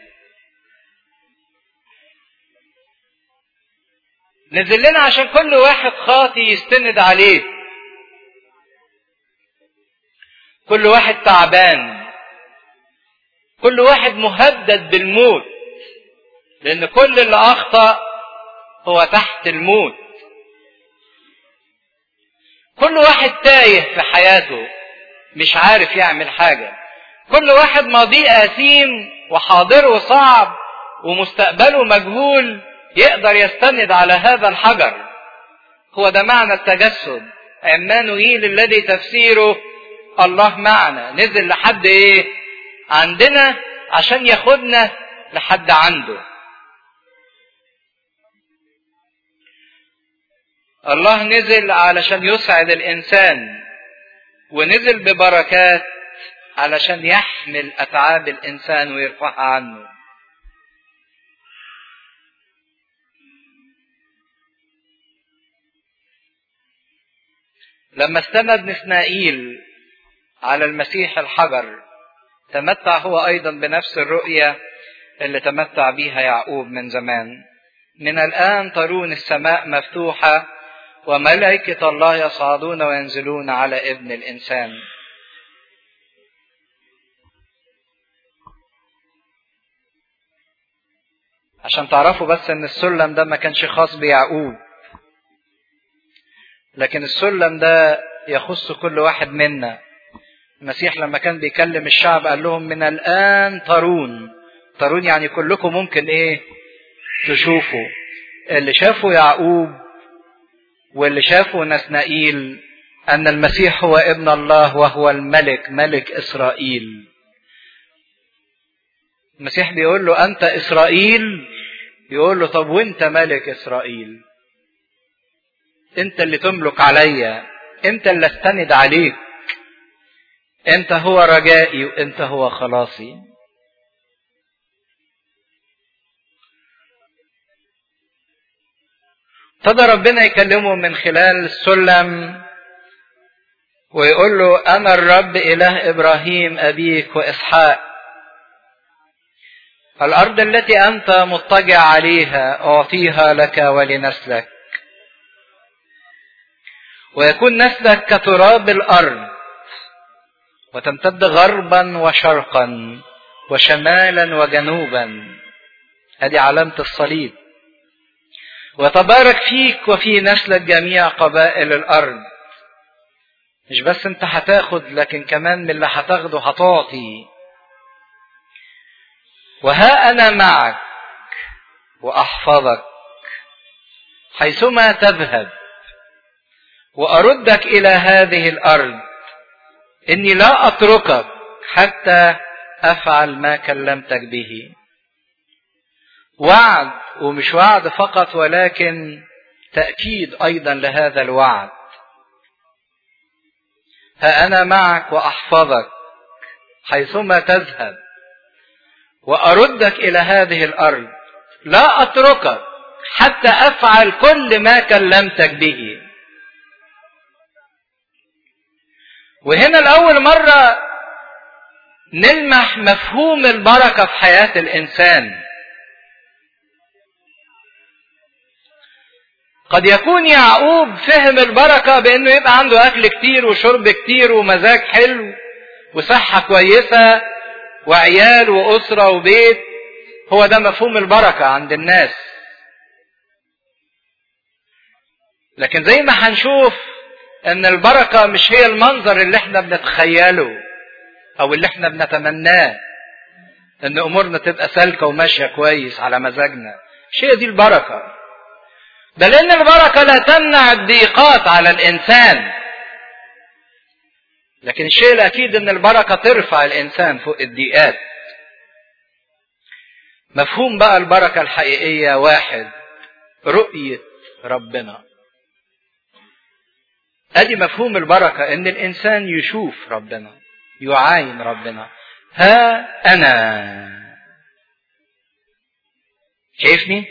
نزل لنا عشان كل واحد خاطي يستند عليه، كل واحد تعبان، كل واحد مهدد بالموت، لأن كل اللي أخطأ هو تحت الموت. كل واحد تايه في حياته مش عارف يعمل حاجة، كل واحد ماضيه أثيم وحاضره صعب ومستقبله مجهول، يقدر يستند على هذا الحجر. هو ده معنى التجسد، عمانوئيل الذي تفسيره الله معنا. نزل لحد ايه؟ عندنا عشان ياخدنا لحد عنده. الله نزل علشان يسعد الإنسان، ونزل ببركات علشان يحمل أتعاب الإنسان ويرفعها عنه. لما استند نثنائيل على المسيح الحجر تمتع هو أيضا بنفس الرؤية اللي تمتع بيها يعقوب من زمان. من الآن ترون السماء مفتوحة وملائكة الله يصعدون وينزلون على ابن الإنسان. عشان تعرفوا بس ان السلم ده ما كانش خاص بيعقوب، لكن السلم ده يخص كل واحد منا. المسيح لما كان بيكلم الشعب قال لهم من الآن ترون يعني كلكم ممكن ايه تشوفوا. اللي شافوا يعقوب واللي شافوا نثنائيل أن المسيح هو ابن الله وهو الملك، ملك إسرائيل. المسيح بيقول له أنت إسرائيل، يقول له طب وانت ملك إسرائيل، انت اللي تملك عليا، انت اللي استند عليك، انت هو رجائي وانت هو خلاصي. ابتدى ربنا يكلمه من خلال السلم ويقول له أنا الرب إله إبراهيم أبيك وإسحاق، الأرض التي أنت مضطجع عليها أعطيها لك ولنسلك، ويكون نسلك كتراب الأرض وتمتد غربا وشرقا وشمالا وجنوبا. هذه علامة الصليب. وتبارك فيك وفي نسلك جميع قبائل الأرض. مش بس انت هتاخد، لكن كمان من اللي هتاخده هتعطي. وها أنا معك وأحفظك حيثما تذهب، وأردك إلى هذه الأرض، إني لا أتركك حتى أفعل ما كلمتك به. وعد، ومش وعد فقط ولكن تأكيد أيضا لهذا الوعد. ها أنا معك وأحفظك حيثما تذهب، وأردك إلى هذه الأرض، لا أتركك حتى أفعل كل ما كلمتك به. وهنا لأول مرة نلمح مفهوم البركة في حياة الإنسان. قد يكون يعقوب فهم البركة بأنه يبقى عنده أكل كتير وشرب كتير ومزاج حلو وصحة كويسة وعيال وأسرة وبيت. هو ده مفهوم البركة عند الناس. لكن زي ما هنشوف ان البركة مش هي المنظر اللي احنا بنتخيله او اللي احنا بنتمناه، ان امورنا تبقى سالكة وماشية كويس على مزاجنا. مش هي دي البركة، بل ان البركة لا تمنع الضيقات على الانسان، لكن الشيء الاكيد ان البركة ترفع الانسان فوق الضيقات. مفهوم بقى البركة الحقيقية واحد: رؤية ربنا. ادي مفهوم البركة، ان الانسان يشوف ربنا، يعاين ربنا. ها انا، شايفني؟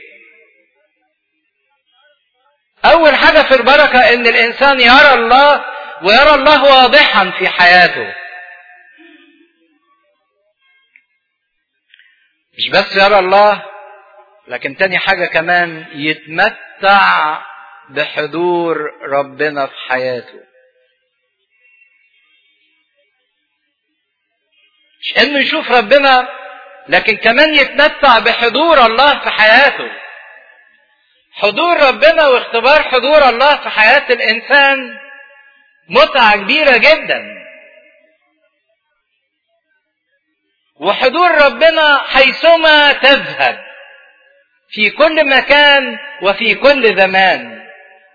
اول حاجة في البركة ان الانسان يرى الله، ويرى الله واضحا في حياته. مش بس يرى الله، لكن تاني حاجة كمان يتمتع بحضور ربنا في حياته. مش انه يشوف ربنا، لكن كمان يتمتع بحضور الله في حياته. حضور ربنا واختبار حضور الله في حياة الإنسان متعة كبيرة جدا. وحضور ربنا حيثما تذهب، في كل مكان وفي كل زمان،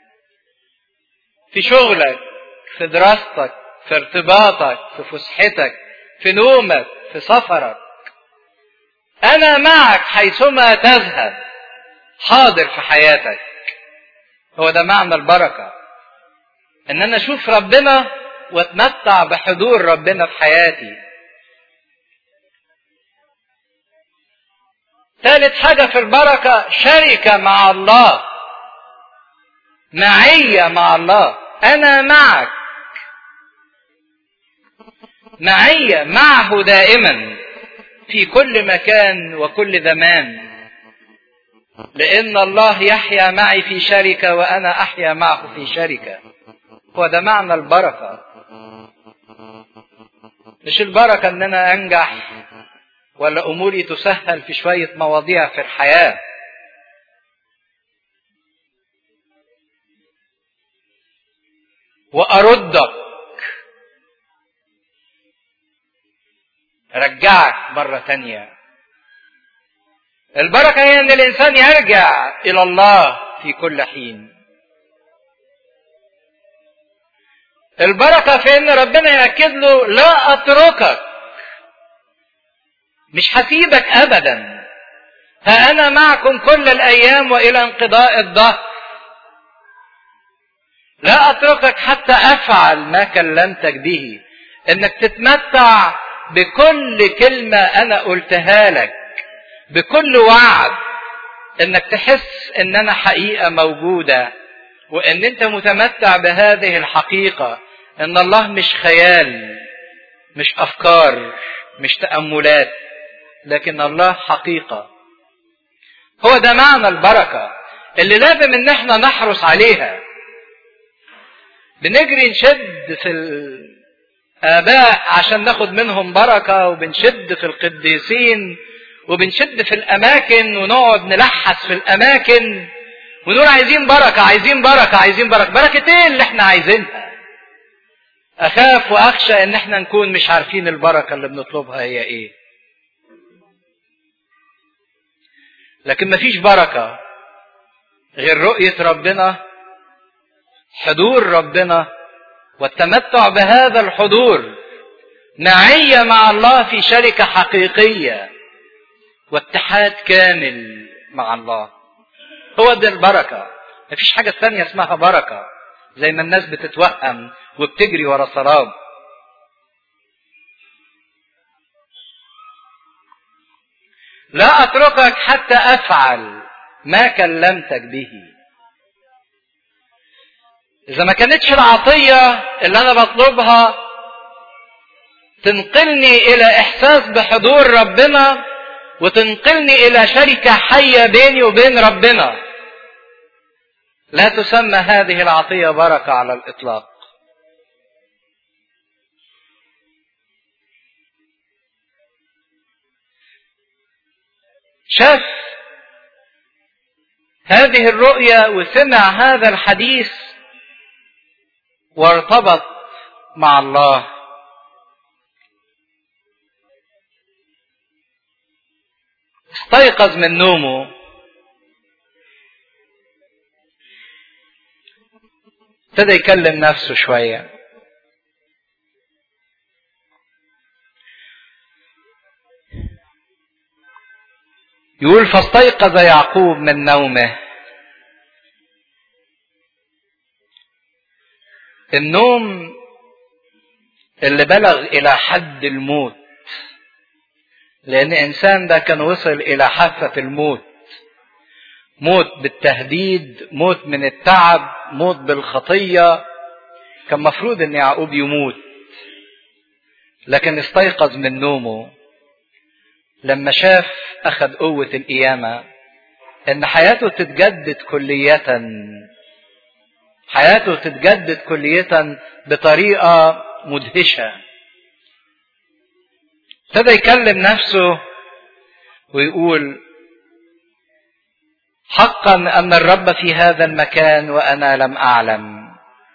في شغلك، في دراستك، في ارتباطك، في فسحتك، في نومك، في سفرك. أنا معك حيثما تذهب، حاضر في حياتك. هو ده معنى البركة، ان انا اشوف ربنا واتمتع بحضور ربنا في حياتي. ثالث حاجة في البركة شركة مع الله، معية مع الله. انا معك، معية معه دائما في كل مكان وكل زمان، لأن الله يحيا معي في شركة وأنا أحيا معه في شركة. هو ده معنى البركة. مش البركة أن أنا أنجح ولا أموري تسهل في شوية مواضيع في الحياة. وأردك، رجعك مرة تانية. البركة هي أن الإنسان يرجع إلى الله في كل حين. البركة في أن ربنا يأكد له لا أتركك. مش هسيبك ابدا، ها انا معكم كل الايام والى انقضاء الدهر، لا اتركك حتى افعل ما كلمتك به. انك تتمتع بكل كلمة انا قلتها لك، بكل وعد، انك تحس ان انا حقيقة موجودة، وان انت متمتع بهذه الحقيقة، ان الله مش خيال، مش افكار، مش تأملات، لكن الله حقيقة. هو ده معنى البركة اللي لازم ان احنا نحرص عليها. بنجري نشد في الآباء عشان ناخد منهم بركة، وبنشد في القديسين، وبنشد في الأماكن، ونقعد نلحس في الأماكن ونقول عايزين بركة عايزين بركة عايزين بركة. بركة ايه اللي احنا عايزينها؟ أخاف وأخشى ان احنا نكون مش عارفين البركة اللي بنطلبها هي ايه. لكن مفيش بركة غير رؤية ربنا، حضور ربنا، والتمتع بهذا الحضور، معية مع الله في شركة حقيقية واتحاد كامل مع الله. هو ده البركة. مفيش حاجة ثانية اسمها بركة زي ما الناس بتتوهم وبتجري ورا سراب. لا أتركك حتى أفعل ما كلمتك به. إذا ما كانتش العطية اللي أنا بطلبها تنقلني إلى إحساس بحضور ربنا، وتنقلني إلى شركة حية بيني وبين ربنا، لا تسمى هذه العطية بركة على الإطلاق. شاف هذه الرؤية وسمع هذا الحديث وارتبط مع الله. استيقظ من نومه، ابتدى يكلم نفسه شوية. يقول فاستيقظ يعقوب من نومه. النوم اللي بلغ إلى حد الموت، لأن الإنسان ده كان وصل إلى حافة الموت، موت بالتهديد، موت من التعب، موت بالخطية. كان مفروض أن يعقوب يموت، لكن استيقظ من نومه لما شاف أخذ قوة القيامة، أن حياته تتجدد كلية، حياته تتجدد كلية بطريقة مدهشة. ابتدى يكلم نفسه ويقول حقا أن الرب في هذا المكان وأنا لم أعلم.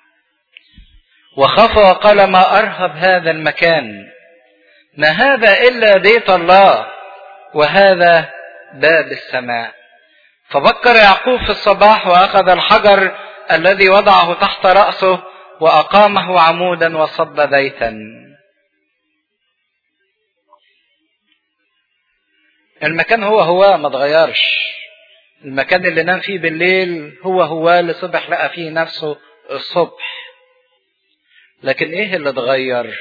وخاف وقال ما أرهب هذا المكان، ما هذا إلا بيت الله وهذا باب السماء. فبكر يعقوب في الصباح وأخذ الحجر الذي وضعه تحت رأسه وأقامه عمودا وصب بيتا. المكان هو ما اتغيرش. المكان اللي نام فيه بالليل هو اللي صبح لقى فيه نفسه الصبح. لكن ايه اللي اتغير؟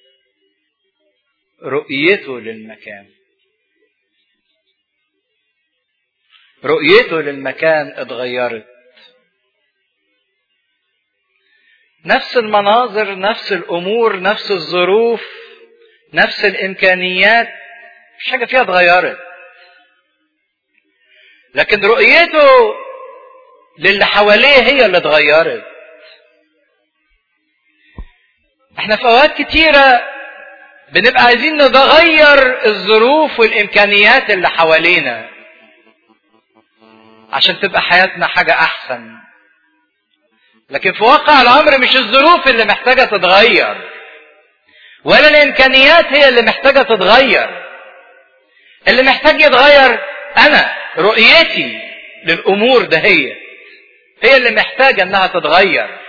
رؤيته للمكان. رؤيته للمكان اتغيرت. نفس المناظر، نفس الامور، نفس الظروف، نفس الامكانيات، مش حاجه فيها اتغيرت، لكن رؤيته للي حواليه هي اللي اتغيرت. احنا في اوقات كتيره بنبقى عايزين نغير الظروف والامكانيات اللي حوالينا عشان تبقى حياتنا حاجه احسن، لكن في واقع الامر مش الظروف اللي محتاجه تتغير، ولا الامكانيات هي اللي محتاجه تتغير. اللي محتاج يتغير انا، رؤيتي للامور ده هي اللي محتاجه انها تتغير.